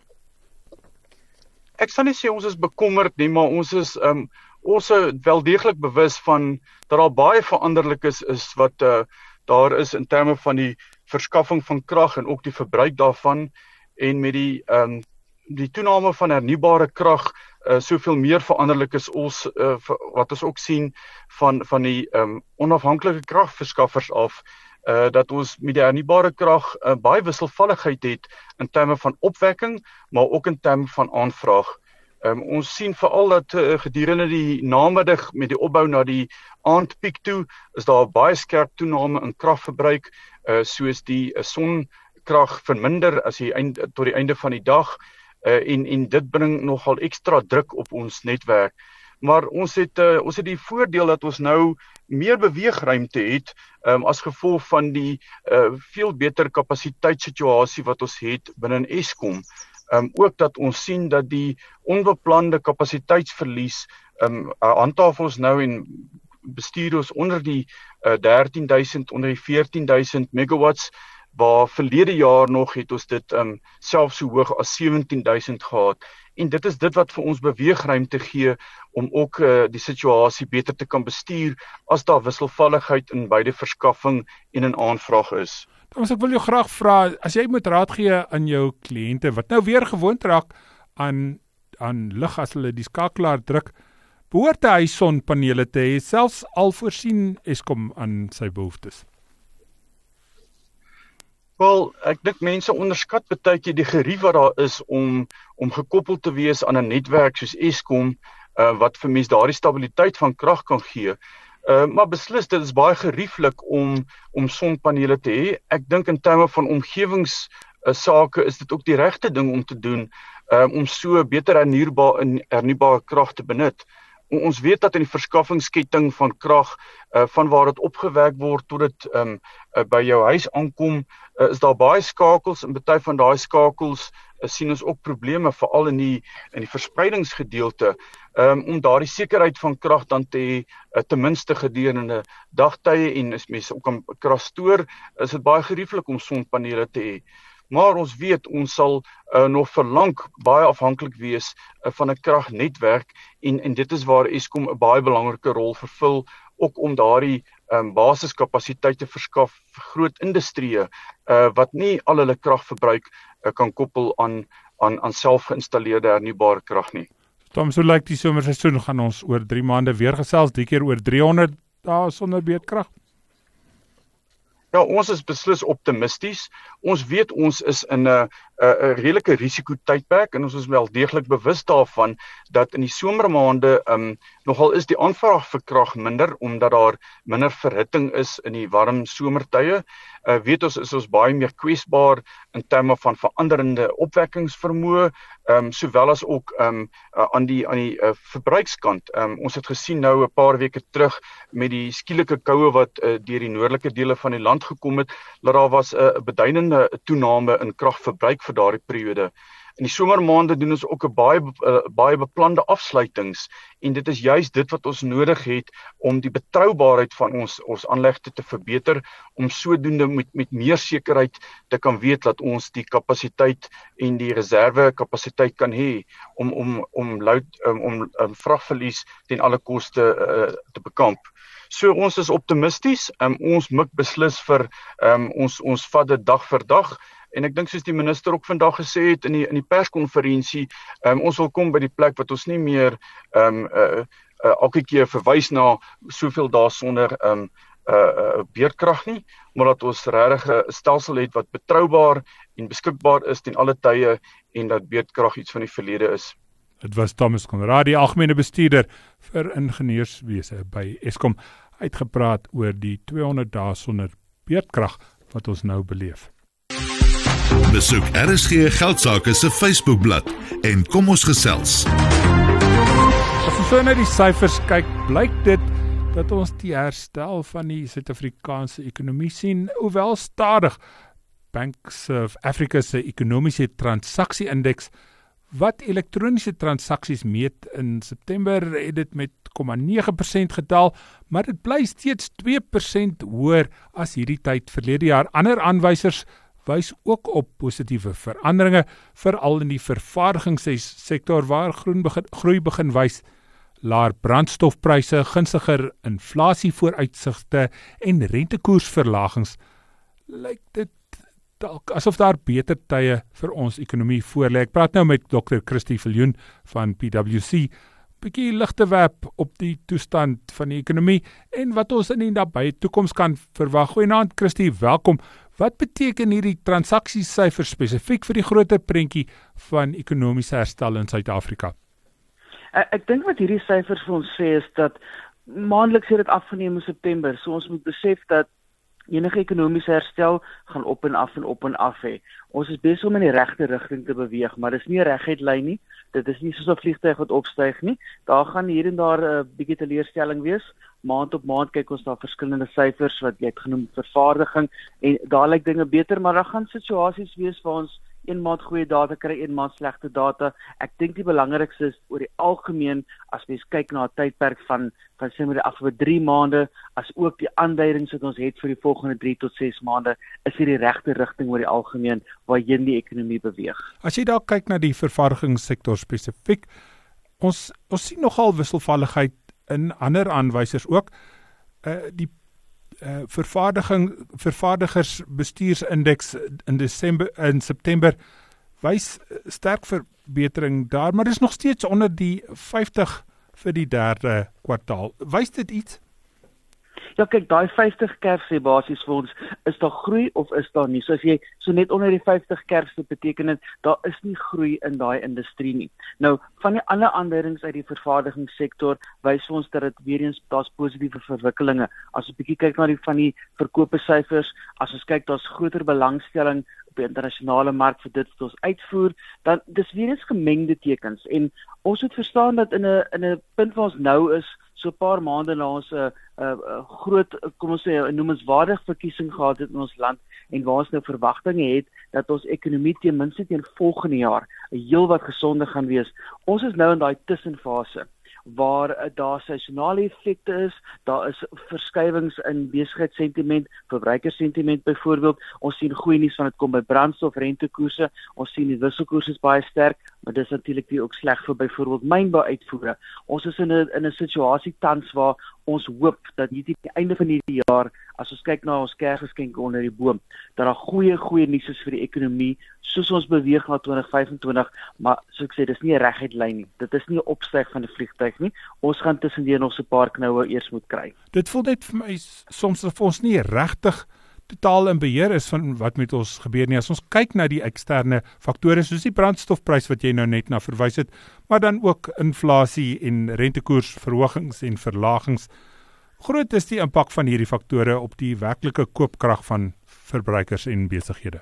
Ek sal nie sê ons is bekommerd nie, maar ons is um, ons is wel deeglik bewus van dat daar baie veranderlik is, is wat uh, daar is in terme van die verskaffing van krag en ook die verbruik daarvan en met die um, die toename van hernubare krag uh, soveel meer veranderlik is ons uh, wat ons ook sien van van die um, onafhanklike kragverskaffers af uh, dat ons met die hernubare krag uh, baie wisselvalligheid het in terme van opwekking, maar ook in terme van aanvraag. Um, ons sien veral dat uh, gedurende die namiddag met die opbou na die aandpiek toe is daar baie skerp toename in kragverbruik, uh, soos die uh, sonkrag verminder as jy eind, tot die einde van die dag. Uh, en, en dit bring nogal ekstra druk op ons netwerk. Maar ons het, uh, ons het die voordeel dat ons nou meer beweegruimte het um, as gevolg van die uh, veel beter kapasiteitssituasie wat ons het binne Eskom. Um, ook dat ons sien dat die onbeplande kapasiteitsverlies um, handhaaf ons nou en bestuur ons onder die uh, dertien duisend, onder die veertien duisend megawatts, waar verlede jaar nog het ons dit um, selfs so hoog as sewentien duisend gehad. En dit is dit wat vir ons beweegruimte gee om ook uh, die situasie beter te kan bestuur as daar wisselvalligheid in beide verskaffing en in aanvraag is. Thomas, ek wil jou graag vra, as jy moet raad gee aan jou kliënte wat nou weer gewoond raak aan aan lig as hulle die skakelaar druk, behoort hy sonpanele te hê, selfs al voorsien Eskom aan sy behoeftes? Wel, ek dink mense onderskat baie keer die gerief wat daar is om om gekoppel te wees aan 'n netwerk soos Eskom, uh, wat vir mense daardie stabiliteit van krag kan gee. Uh, maar beslis, dit is baie gerieflik om om sonpanele te hê. Ek dink in terme van omgewings uh, sake is dit ook die regte ding om te doen, um, om so beter hernuurbare hernubare krag te benut. Ons weet dat in die verskaffingsketting van krag, uh, van waar dit opgewerk word tot dit um, uh, by jou huis aankom, uh, is daar baie skakels, en baie van daai skakels uh, sien ons ook probleme, veral in die in die verspreidingsgedeelte, um, om daardie sekerheid van krag dan te hê, uh, ten minste gedurende dagtye, en as mense ook kan krag stoor, is dit baie gerieflik om sonpanele te hê. Maar ons weet, ons sal uh, nog verlang baie afhanklik wees uh, van 'n kragnetwerk, en, en dit is waar Eskom 'n baie belangrike rol vervul, ook om daardie um, basiskapasiteit te verskaf vir groot industrieë, uh, wat nie al hulle kragverbruik uh, kan koppel aan, aan, aan selfgeïnstalleerde hernubare krag nie. Tom, so lyk die somerseisoen, gaan ons oor drie maande weer gesels, die keer oor driehonderd dae sonder beerdkrag. Ja, ons is beslis optimisties. Ons weet ons is in 'n 'n redelike risikotydperk, en ons is wel deeglik bewus daarvan dat in die somermaande um, nogal is die aanvraag vir krag minder, omdat daar minder verhitting is in die warm somertye. Uh, weet ons is ons baie meer kwesbaar in terme van veranderende opwekkingsvermoë, um, sowel as ook um, uh, aan die aan die uh, verbruikskant. Um, ons het gesien nou 'n paar weke terug met die skielike koue wat uh, deur die noordelike dele van die land gekom het, dat daar was 'n uh, beduidende toename in kragverbruik vir daardie periode. In die somermaande doen ons ook 'n baie uh, baie beplande afsluitings, en dit is juist dit wat ons nodig het om die betroubaarheid van ons ons aanlegte te verbeter, om sodoende met met meer sekerheid te kan weet dat ons die kapasiteit en die reserve kapasiteit kan hê om om om luid um, om um, vragverlies ten alle koste uh, te bekamp. So ons is optimisties, um, ons mik beslis vir um, ons ons vat dit dag vir dag. En ek dink soos die minister ook vandag gesê het in die in die perskonferensie, um, ons wil kom by die plek wat ons nie meer um, uh, uh, elke keer verwys na soveel dae sonder um, uh, uh, beerdkrag nie, maar dat ons regtig 'n stelsel het wat betroubaar en beskikbaar is ten alle tye, en dat beerdkrag iets van die verlede is. Dit was Thomas Conrad, die algemene bestuurder vir ingenieurswese by Eskom, uitgepraat oor die tweehonderd dae sonder beerdkrag wat ons nou beleef. Besoek R S G Geldsaake se Facebookblad en kom ons gesels. As ons so na die syfers kyk, blyk dit dat ons die herstel van die Suid-Afrikaanse ekonomie sien, hoewel stadig. Bank of Africa se ekonomiese transaksie-indeks, wat elektroniese transaksies meet in September, het dit met nul komma nege persent gedaal, maar dit bly steeds twee persent hoër as hierdie tyd verlede jaar. Ander aanwysers wys ook op positiewe veranderinge, veral in die vervaardigingssektor waar groen begin, groei begin wys. Laer brandstofpryse, gunstiger inflasievooruitsigte en rentekoersverlagings, lyk dit dalk asof daar beter tye vir ons ekonomie voorlê. Ek praat nou met dokter Christie Viljoen van P W C, bietjie ligte werp op die toestand van die ekonomie en wat ons in die nabye toekoms kan verwag. Goeienaand Christie, welkom. Wat beteken hierdie transaksiesyfers spesifiek vir die groter prentjie van ekonomiese herstel in Suid-Afrika? Ek, ek dink wat hierdie syfers vir ons sê is dat maandeliks het dit afgeneem in September. So ons moet besef dat enige ekonomiese herstel gaan op en af en op en af hê. Ons is besig om in die regte rigting te beweeg, maar dis nie 'n reguit lyn nie. Dit is nie soos 'n vliegtuig wat opstyg nie. Daar gaan hier en daar 'n uh, bietjie teleurstelling wees. Maand op maand kyk ons na verskillende syfers wat jy het genoem vervaardiging en daar lyk dinge beter, maar daar gaan situasies wees waar ons een maand goeie data kry, een maand slegte data. Ek dink die belangrikste is oor die algemeen as mens kyk na 'n tydperk van van sê maar die afgelope drie maande, as ook die aanduidings wat ons het vir die volgende drie tot ses maande, is hier die regte rigting oor die algemeen waarheen die ekonomie beweeg. As jy daar kyk na die vervaardigingssektor spesifiek, ons ons sien nogal wisselvalligheid in ander aanwysers ook. Uh, die uh, vervaardiging vervaardigersbestuursindeks in Desember in September wys sterk verbetering daar, maar dis nog steeds onder die vyftig vir die derde kwartaal. Wys dit iets? Ja, kyk, daai vyftig kerf sê basies vir ons, is daar groei of is daar nie? So as jy so net onder die vyftig kerf sit, beteken dit daar is nie groei in daai industrie nie. Nou, van die ander aanduidings uit die vervaardigingssektor wys ons dat dit weer eens daar's positiewe verwikkelinge. As ons 'n bietjie kyk na die van die verkoopsyfers, as ons kyk daar's groter belangstelling op die internasionale mark vir dit wat ons uitvoer, dan dis weer eens gemengde tekens en ons moet verstaan dat in 'n in 'n punt waar ons nou is, so 'n paar maande na ons 'n uh, uh, uh, groot, kom ons sê, 'n noemenswaardige verkiesing gehad het in ons land en waar ons nou verwagtinge het dat ons ekonomie ten minste teen volgende jaar 'n heel wat gesonder gaan wees. Ons is nou in daai tussenfase waar uh, daar seisonale effekte is, daar is verskywings in besigheidssentiment, verbruikersentiment byvoorbeeld. Ons sien goeie nuus van dit kom by brandstof, rentekoerse. Ons sien die wisselkoers is baie sterk, maar dis natuurlik weer ook sleg vir byvoorbeeld mynbou-uitvoere. Ons is in 'n in 'n situasie tans waar ons hoop dat hier teen die einde van hierdie jaar, as ons kyk na ons Kersgeskenke onder die boom, dat daar goeie goeie nuus is vir die ekonomie, soos ons beweeg na twintig vyf en twintig, maar soos ek sê, dis nie 'n reguit lyn nie. Dit is nie 'n opstyg van 'n vliegtuig nie. Ons gaan tussendeur nog so 'n paar knoue eers moet kry. Dit voel net vir my soms of ons nie regtig totaal in beheer is van wat met ons gebeur nie. As ons kyk na die eksterne faktore soos die brandstofprys wat jy nou net na verwys het, maar dan ook inflasie en rentekoersverhogings en verlagings. Groot is die impak van hierdie faktore op die werklike koopkrag van verbruikers en besighede.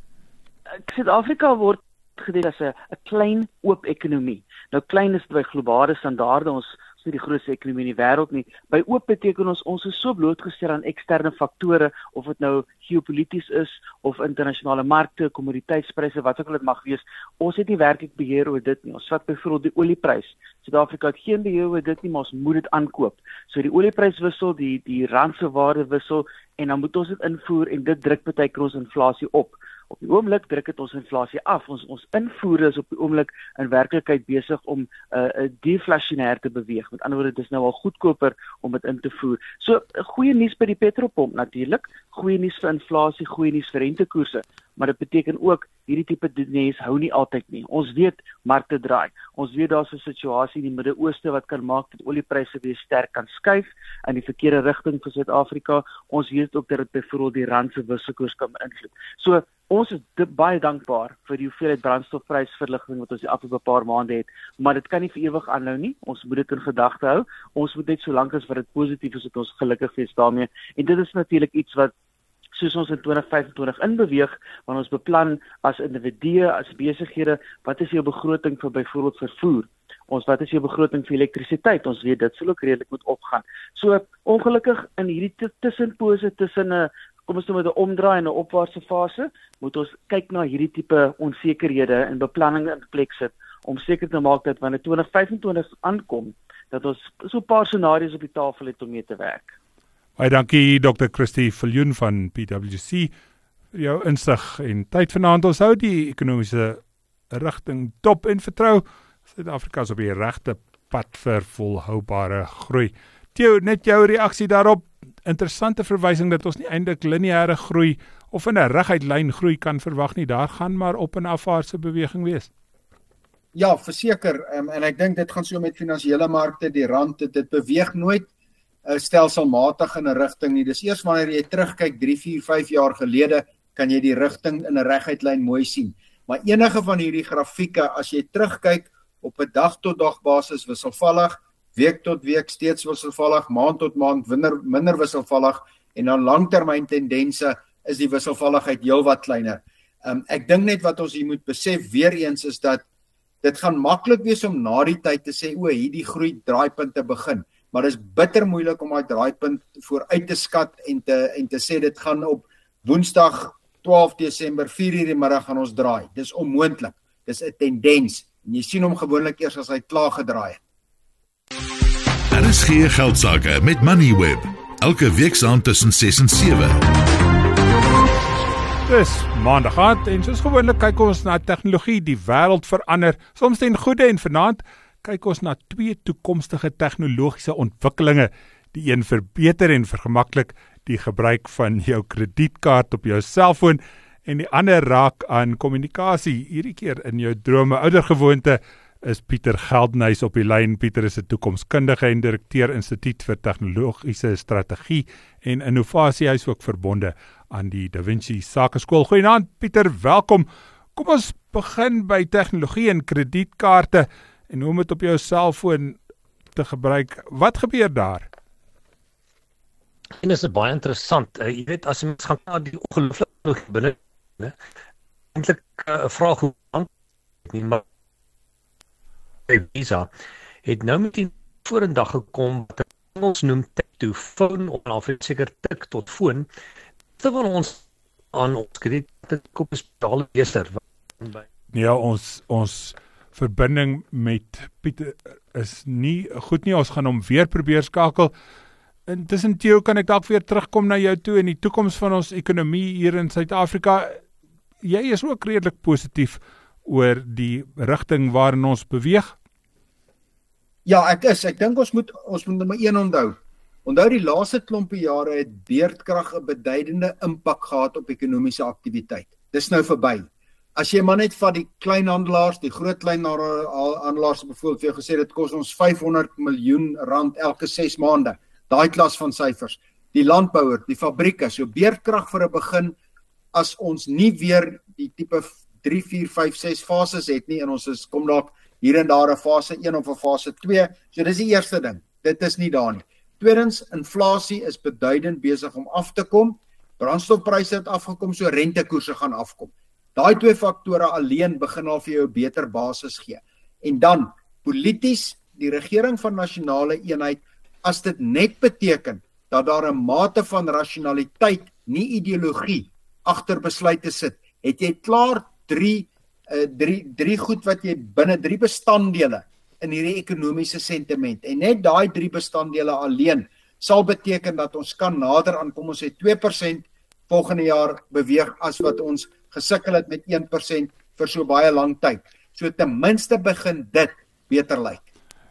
Suid-Afrika word gedien as 'n 'n klein oop ekonomie. Nou klein is by globale standaarde, ons is nie die grootste ekonomie in die wêreld nie. By oop beteken ons ons is so blootgestel aan eksterne faktore, of dit nou geopolities is of internasionale markte, kommoditeitspryse, wat ook al dit mag wees. Ons het nie werklik beheer oor dit nie. Ons vat byvoorbeeld die olieprys. Suid-Afrika het geen beheer oor dit nie, maar ons moet dit aankoop. So die olieprys wissel, die die rand se waarde wissel en dan moet ons dit invoer en dit druk baie keer ons inflasie op. Op die oomblik druk dit ons inflasie af. Ons ons invoere is op die oomblik in werklikheid besig om 'n uh, deflasionêr te beweeg. Met ander woorde, dit is nou al goedkoper om dit in te voer. So goeie nuus by die petrolpomp natuurlik, goeie nuus vir inflasie, goeie nuus vir rentekoerse, maar dit beteken ook hierdie tipe dinge hou nie altyd nie. Ons weet markte draai. Ons weet daar's 'n situasie in die Midde-Ooste wat kan maak dat oliepryse weer sterk kan skuif in die verkeerde rigting vir Suid-Afrika. Ons weet ook dat dit byvoorbeeld die rand se wisselkoers kan beïnvloed. So ons is baie dankbaar vir die hoeveelheid brandstofprysverligting wat ons die afgelope paar maande het, maar dit kan nie vir ewig aanhou nie. Ons moet dit in gedagte hou. Ons moet net solank as wat dit positief is, dat ons gelukkig wees daarmee. En dit is natuurlik iets wat soos ons in twintig vyf en twintig inbeweeg, want ons beplan as individue, as besighede, wat is jou begroting vir byvoorbeeld vervoer? Ons wat is jou begroting vir elektrisiteit? Ons weet dit sal ook redelik moet opgaan. So ongelukkig in hierdie tussenpose tussen 'n kom ons noem dit 'n omdraai en 'n opwaartse fase, moet ons kyk na hierdie tipe onsekerhede en beplanning in plek sit om seker te maak dat wanneer twintig vyf en twintig aankom, dat ons so 'n paar scenario's op die tafel het om mee te werk. Baie dankie dokter Christie Viljoen van P W C vir jou insig en tyd vanaand. Ons hou die ekonomiese rigting dop en vertrou Suid-Afrika is op die regte pad vir volhoubare groei. Theo, net jou reaksie daarop. Interessante verwysing dat ons nie eintlik lineêre groei of in 'n reguit lyn groei kan verwag nie. Daar gaan maar op en afwaartse beweging wees. Ja, verseker, um, en ek dink dit gaan so met finansiële markte, die rand, dit, dit beweeg nooit uh, stelselmatig in 'n rigting nie. Dis eers wanneer jy terugkyk drie, vier, vyf jaar gelede, kan jy die rigting in 'n reguit lyn mooi sien. Maar enige van hierdie grafieke, as jy terugkyk op 'n dag tot dag basis wisselvallig, week tot week steeds wisselvallig, maand tot maand minder, minder wisselvallig, en dan langtermyn tendense is die wisselvalligheid heelwat kleiner. Um, ek dink net wat ons hier moet besef weer eens is dat dit gaan maklik wees om na die tyd te sê, o, hierdie groei draaipunte begin, maar dit is bitter moeilik om daai draaipunt vooruit te skat en te en te sê dit gaan op Woensdag twaalf Desember vier uur die middag gaan ons draai. Dis onmoontlik. Dis 'n tendens. En jy sien hom gewoonlik eers as hy klaar gedraai het. Daar is geen geldsaake met Moneyweb. Elke week saam tussen ses en sewe. Dis maandag aand en soos gewoonlik kyk ons na tegnologie, die wêreld verander, soms ten goeie en vanaand kyk ons na twee toekomstige tegnologiese ontwikkelinge. Die een verbeter en vergemaklik die gebruik van jou kredietkaart op jou selfoon en die ander raak aan kommunikasie, hierdie keer in jou drome, oudergewoonte is Pieter Geldenhuys op die lyn. Pieter is 'n toekomskundige en direkteur Instituut vir Tegnologiese Strategie en Innovasie. Hy is ook verbonde aan die Da Vinci Sakeskool. Goeienaand Pieter, welkom. Kom ons begin by tegnologie en kredietkaarte en hoe om dit op jou selfoon te gebruik. Wat gebeur daar? En dit is baie interessant. Uh, jy weet, as jy mens gaan na die ongelooflike binne, ne, eintlik 'n uh, vraag hoe aan nie, maar Visa het nou met die vorendag gekom wat ons noem tap to phone, of nou seker tik tot foon, terwyl ons aan ons krediet koop spesiale leser. Ja, ons ons verbinding met Pieter is nie goed nie. Ons gaan hom weer probeer skakel. Intussen Theo, kan ek dalk weer terugkom na jou toe en die toekoms van ons ekonomie hier in Suid-Afrika. Jy is ook redelik positief oor die rigting waarin ons beweeg. Ja, ek is. Ek dink ons moet ons moet nommer een onthou. Onthou die laaste klompie jare het beerdkrag 'n beduidende impak gehad op ekonomiese aktiwiteit. Dis nou verby. As jy maar net van die kleinhandelaars, die groot kleinhandelaars byvoorbeeld vir jou gesê dit kos ons vyfhonderd miljoen rand elke ses maande. Daai klas van syfers. Die landbouer, die fabrieke, so beerdkrag vir 'n begin as ons nie weer die tipe drie, vier, vyf, ses fases het nie en ons is kom dalk hier en daar 'n fase een of 'n fase twee. So dis die eerste ding. Dit is nie daar nie. Tweedens, inflasie is beduidend besig om af te kom. Brandstofpryse het afgekom, so rentekoerse gaan afkom. Daai twee faktore alleen begin al vir jou 'n beter basis gee. En dan polities, die regering van nasionale eenheid, as dit net beteken dat daar 'n mate van rasionaliteit, nie ideologie, agter besluite sit, het jy klaar drie uh, drie drie goed wat jy binne drie bestanddele in hierdie ekonomiese sentiment. En net daai drie bestanddele alleen sal beteken dat ons kan nader aan, kom ons sê twee persent volgende jaar beweeg as wat ons gesukkel het met een persent vir so baie lang tyd. So ten minste begin dit beter lyk.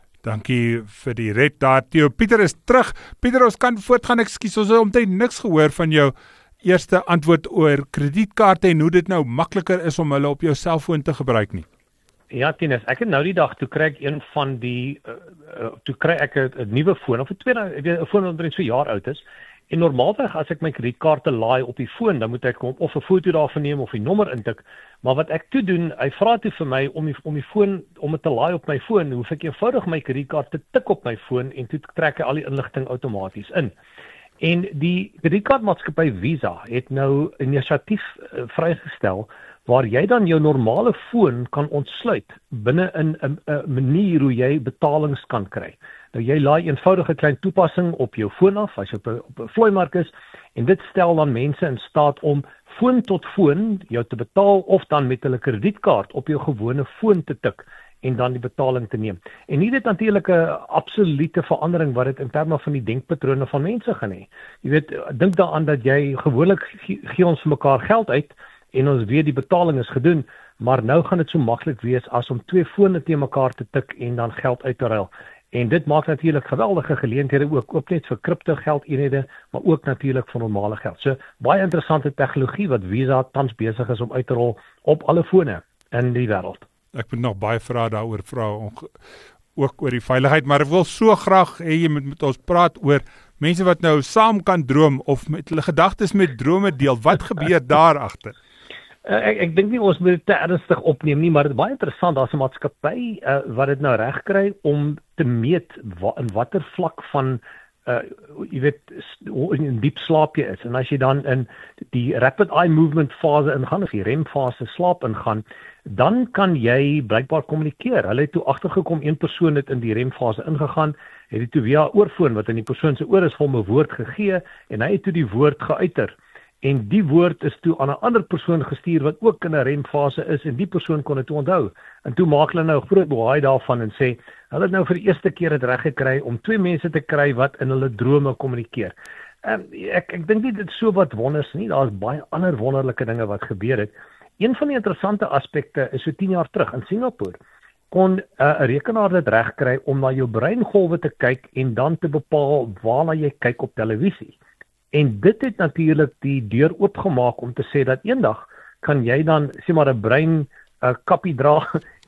Dankie vir die red daar, Theo. Pieter is terug. Pieter, ons kan voortgaan. Ekskuus, ons het omtrent niks gehoor van jou eerste antwoord oor kredietkaarte en hoe dit nou makliker is om hulle op jou selfoon te gebruik nie. Ja, Tinus, ek het nou die dag toe kry ek een van die uh, uh, toe kry ek 'n nuwe foon of 'n tweede, ek weet 'n foon wat omtrent so jaar oud is. En normaalweg as ek my kredietkaarte laai op die foon, dan moet ek of 'n foto daarvan neem of die nommer intik. Maar wat ek toe doen, hy vra toe vir my om die om die foon om dit te laai op my foon, hoef ek eenvoudig my kredietkaart te tik op my foon en toe trek hy al die inligting outomaties in. En die kredietkaartmaatskappy Visa het nou 'n inisiatief uh, vrygestel waar jy dan jou normale foon kan ontsluit binne in 'n manier hoe jy betalings kan kry. Nou jy laai 'n eenvoudige klein toepassing op jou foon af as jy op 'n op 'n vloeimark is en dit stel dan mense in staat om foon tot foon jou te betaal of dan met hulle kredietkaart op jou gewone foon te tik en dan die betaling te neem. En hier het natuurlik 'n absolute verandering wat dit in terme van die denkpatrone van mense gaan hê. Jy weet, dink daaraan dat jy gewoonlik gee, gee ons vir mekaar geld uit en ons weet die betaling is gedoen, maar nou gaan dit so maklik wees as om twee fone te mekaar te tik en dan geld uit te ruil. En dit maak natuurlik geweldige geleenthede ook, ook net vir kripto geldeenhede, maar ook natuurlik vir normale geld. So baie interessante tegnologie wat Visa tans besig is om uit te rol op alle fone in die wêreld. Ek moet nog baie vrae daaroor vra, ook oor die veiligheid, maar ek wil so graag hê jy moet met ons praat oor mense wat nou saam kan droom of met hulle gedagtes met drome deel. Wat gebeur daar agter? Uh, ek ek dink nie ons moet dit te ernstig opneem nie, maar dit is baie interessant. Daar's 'n maatskappy uh, wat dit nou reg kry om te meet wa, in watter vlak van uh, jy weet in diep slaap jy is. En as jy dan in die rapid eye movement fase ingaan of die R E M fase slaap ingaan, dan kan jy blykbaar kommunikeer. Hulle het toe agtergekom een persoon het in die R E M fase ingegaan, het dit toe via oorfoon wat in die persoon se oor is vir hom 'n woord gegee en hy het toe die woord geuiter. En die woord is toe aan 'n ander persoon gestuur wat ook in 'n R E M fase is en die persoon kon dit toe onthou. En toe maak hulle nou 'n groot boei daarvan en sê, hulle het nou vir die eerste keer dit reg gekry om twee mense te kry wat in hulle drome kommunikeer. Um, ek ek dink nie dit is so wat wonders nie, daar's baie ander wonderlike dinge wat gebeur het. Een van die interessante aspekte is so tien jaar terug in Singapore kon 'n uh, rekenaar dit reg kry om na jou breingolwe te kyk en dan te bepaal waarna jy kyk op televisie. En dit het natuurlik die deur oopgemaak om te sê dat eendag kan jy dan sê maar 'n brein uh, kappie dra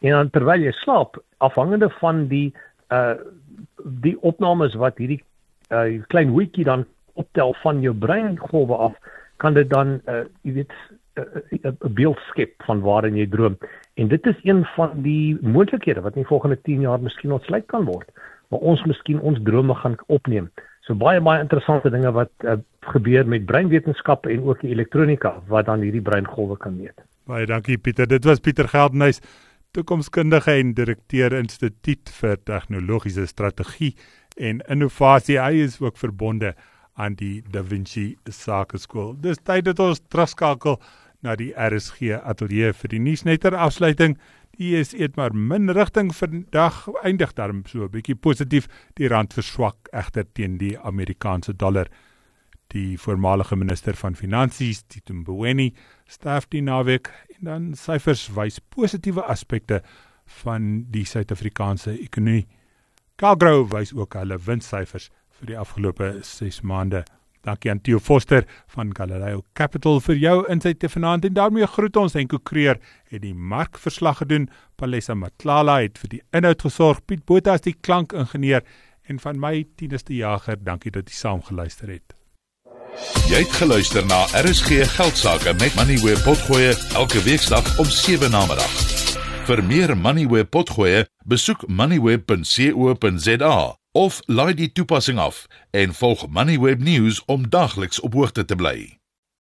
En dan terwyl jy slaap, afhangende van die uh die opnames wat hierdie uh klein hoetjie dan optel van jou breingolwe af, kan dit dan uh jy weet 'n uh, beeld skep van waarin jy droom. En dit is een van die moontlikhede wat in die volgende tien jaar miskien ontsluit kan word, waar ons miskien ons drome gaan opneem. So baie baie interessante dinge wat uh, gebeur met breinwetenskappe en ook die elektronika wat dan hierdie breingolwe kan meet. Baie dankie Pieter. Dit was Pieter Geldenhuys, toekomskundige en direkteur Instituut vir Tegnologiese Strategie en Innovasie. Hy is ook verbonde aan die Da Vinci Sakeskool. Dis tyd dat ons terugskakel na die R S G ateljee vir die nuus net ter afsluiting. Die is eet maar min rigting vandag, eindig daarom so 'n bietjie positief. Die rand verswak egter teen die Amerikaanse dollar. Die voormalige minister van Finansies, Tito Mboweni, sterf die naweek en dan syfers wys positiewe aspekte van die Suid-Afrikaanse ekonomie. Calgro wys ook hulle winssyfers vir die afgelope ses maande. Dankie aan Theo Foster van Galileo Capital vir jou insigte vanaand en daarmee groet ons. Henko Kreer het die markverslag gedoen. Palesa Matlala het vir die inhoud gesorg. Piet Botha is die klankingenieur en van my Tinus de Jager, dankie dat jy saam geluister het. Jy het geluister na R S G Geldsaake met Moneyweb Potgoe elke weeksdag om sewe namiddag. Vir meer Moneyweb Potgoe, besoek moneyweb punt co punt za of laai die toepassing af en volg Moneyweb News om daagliks op hoogte te bly.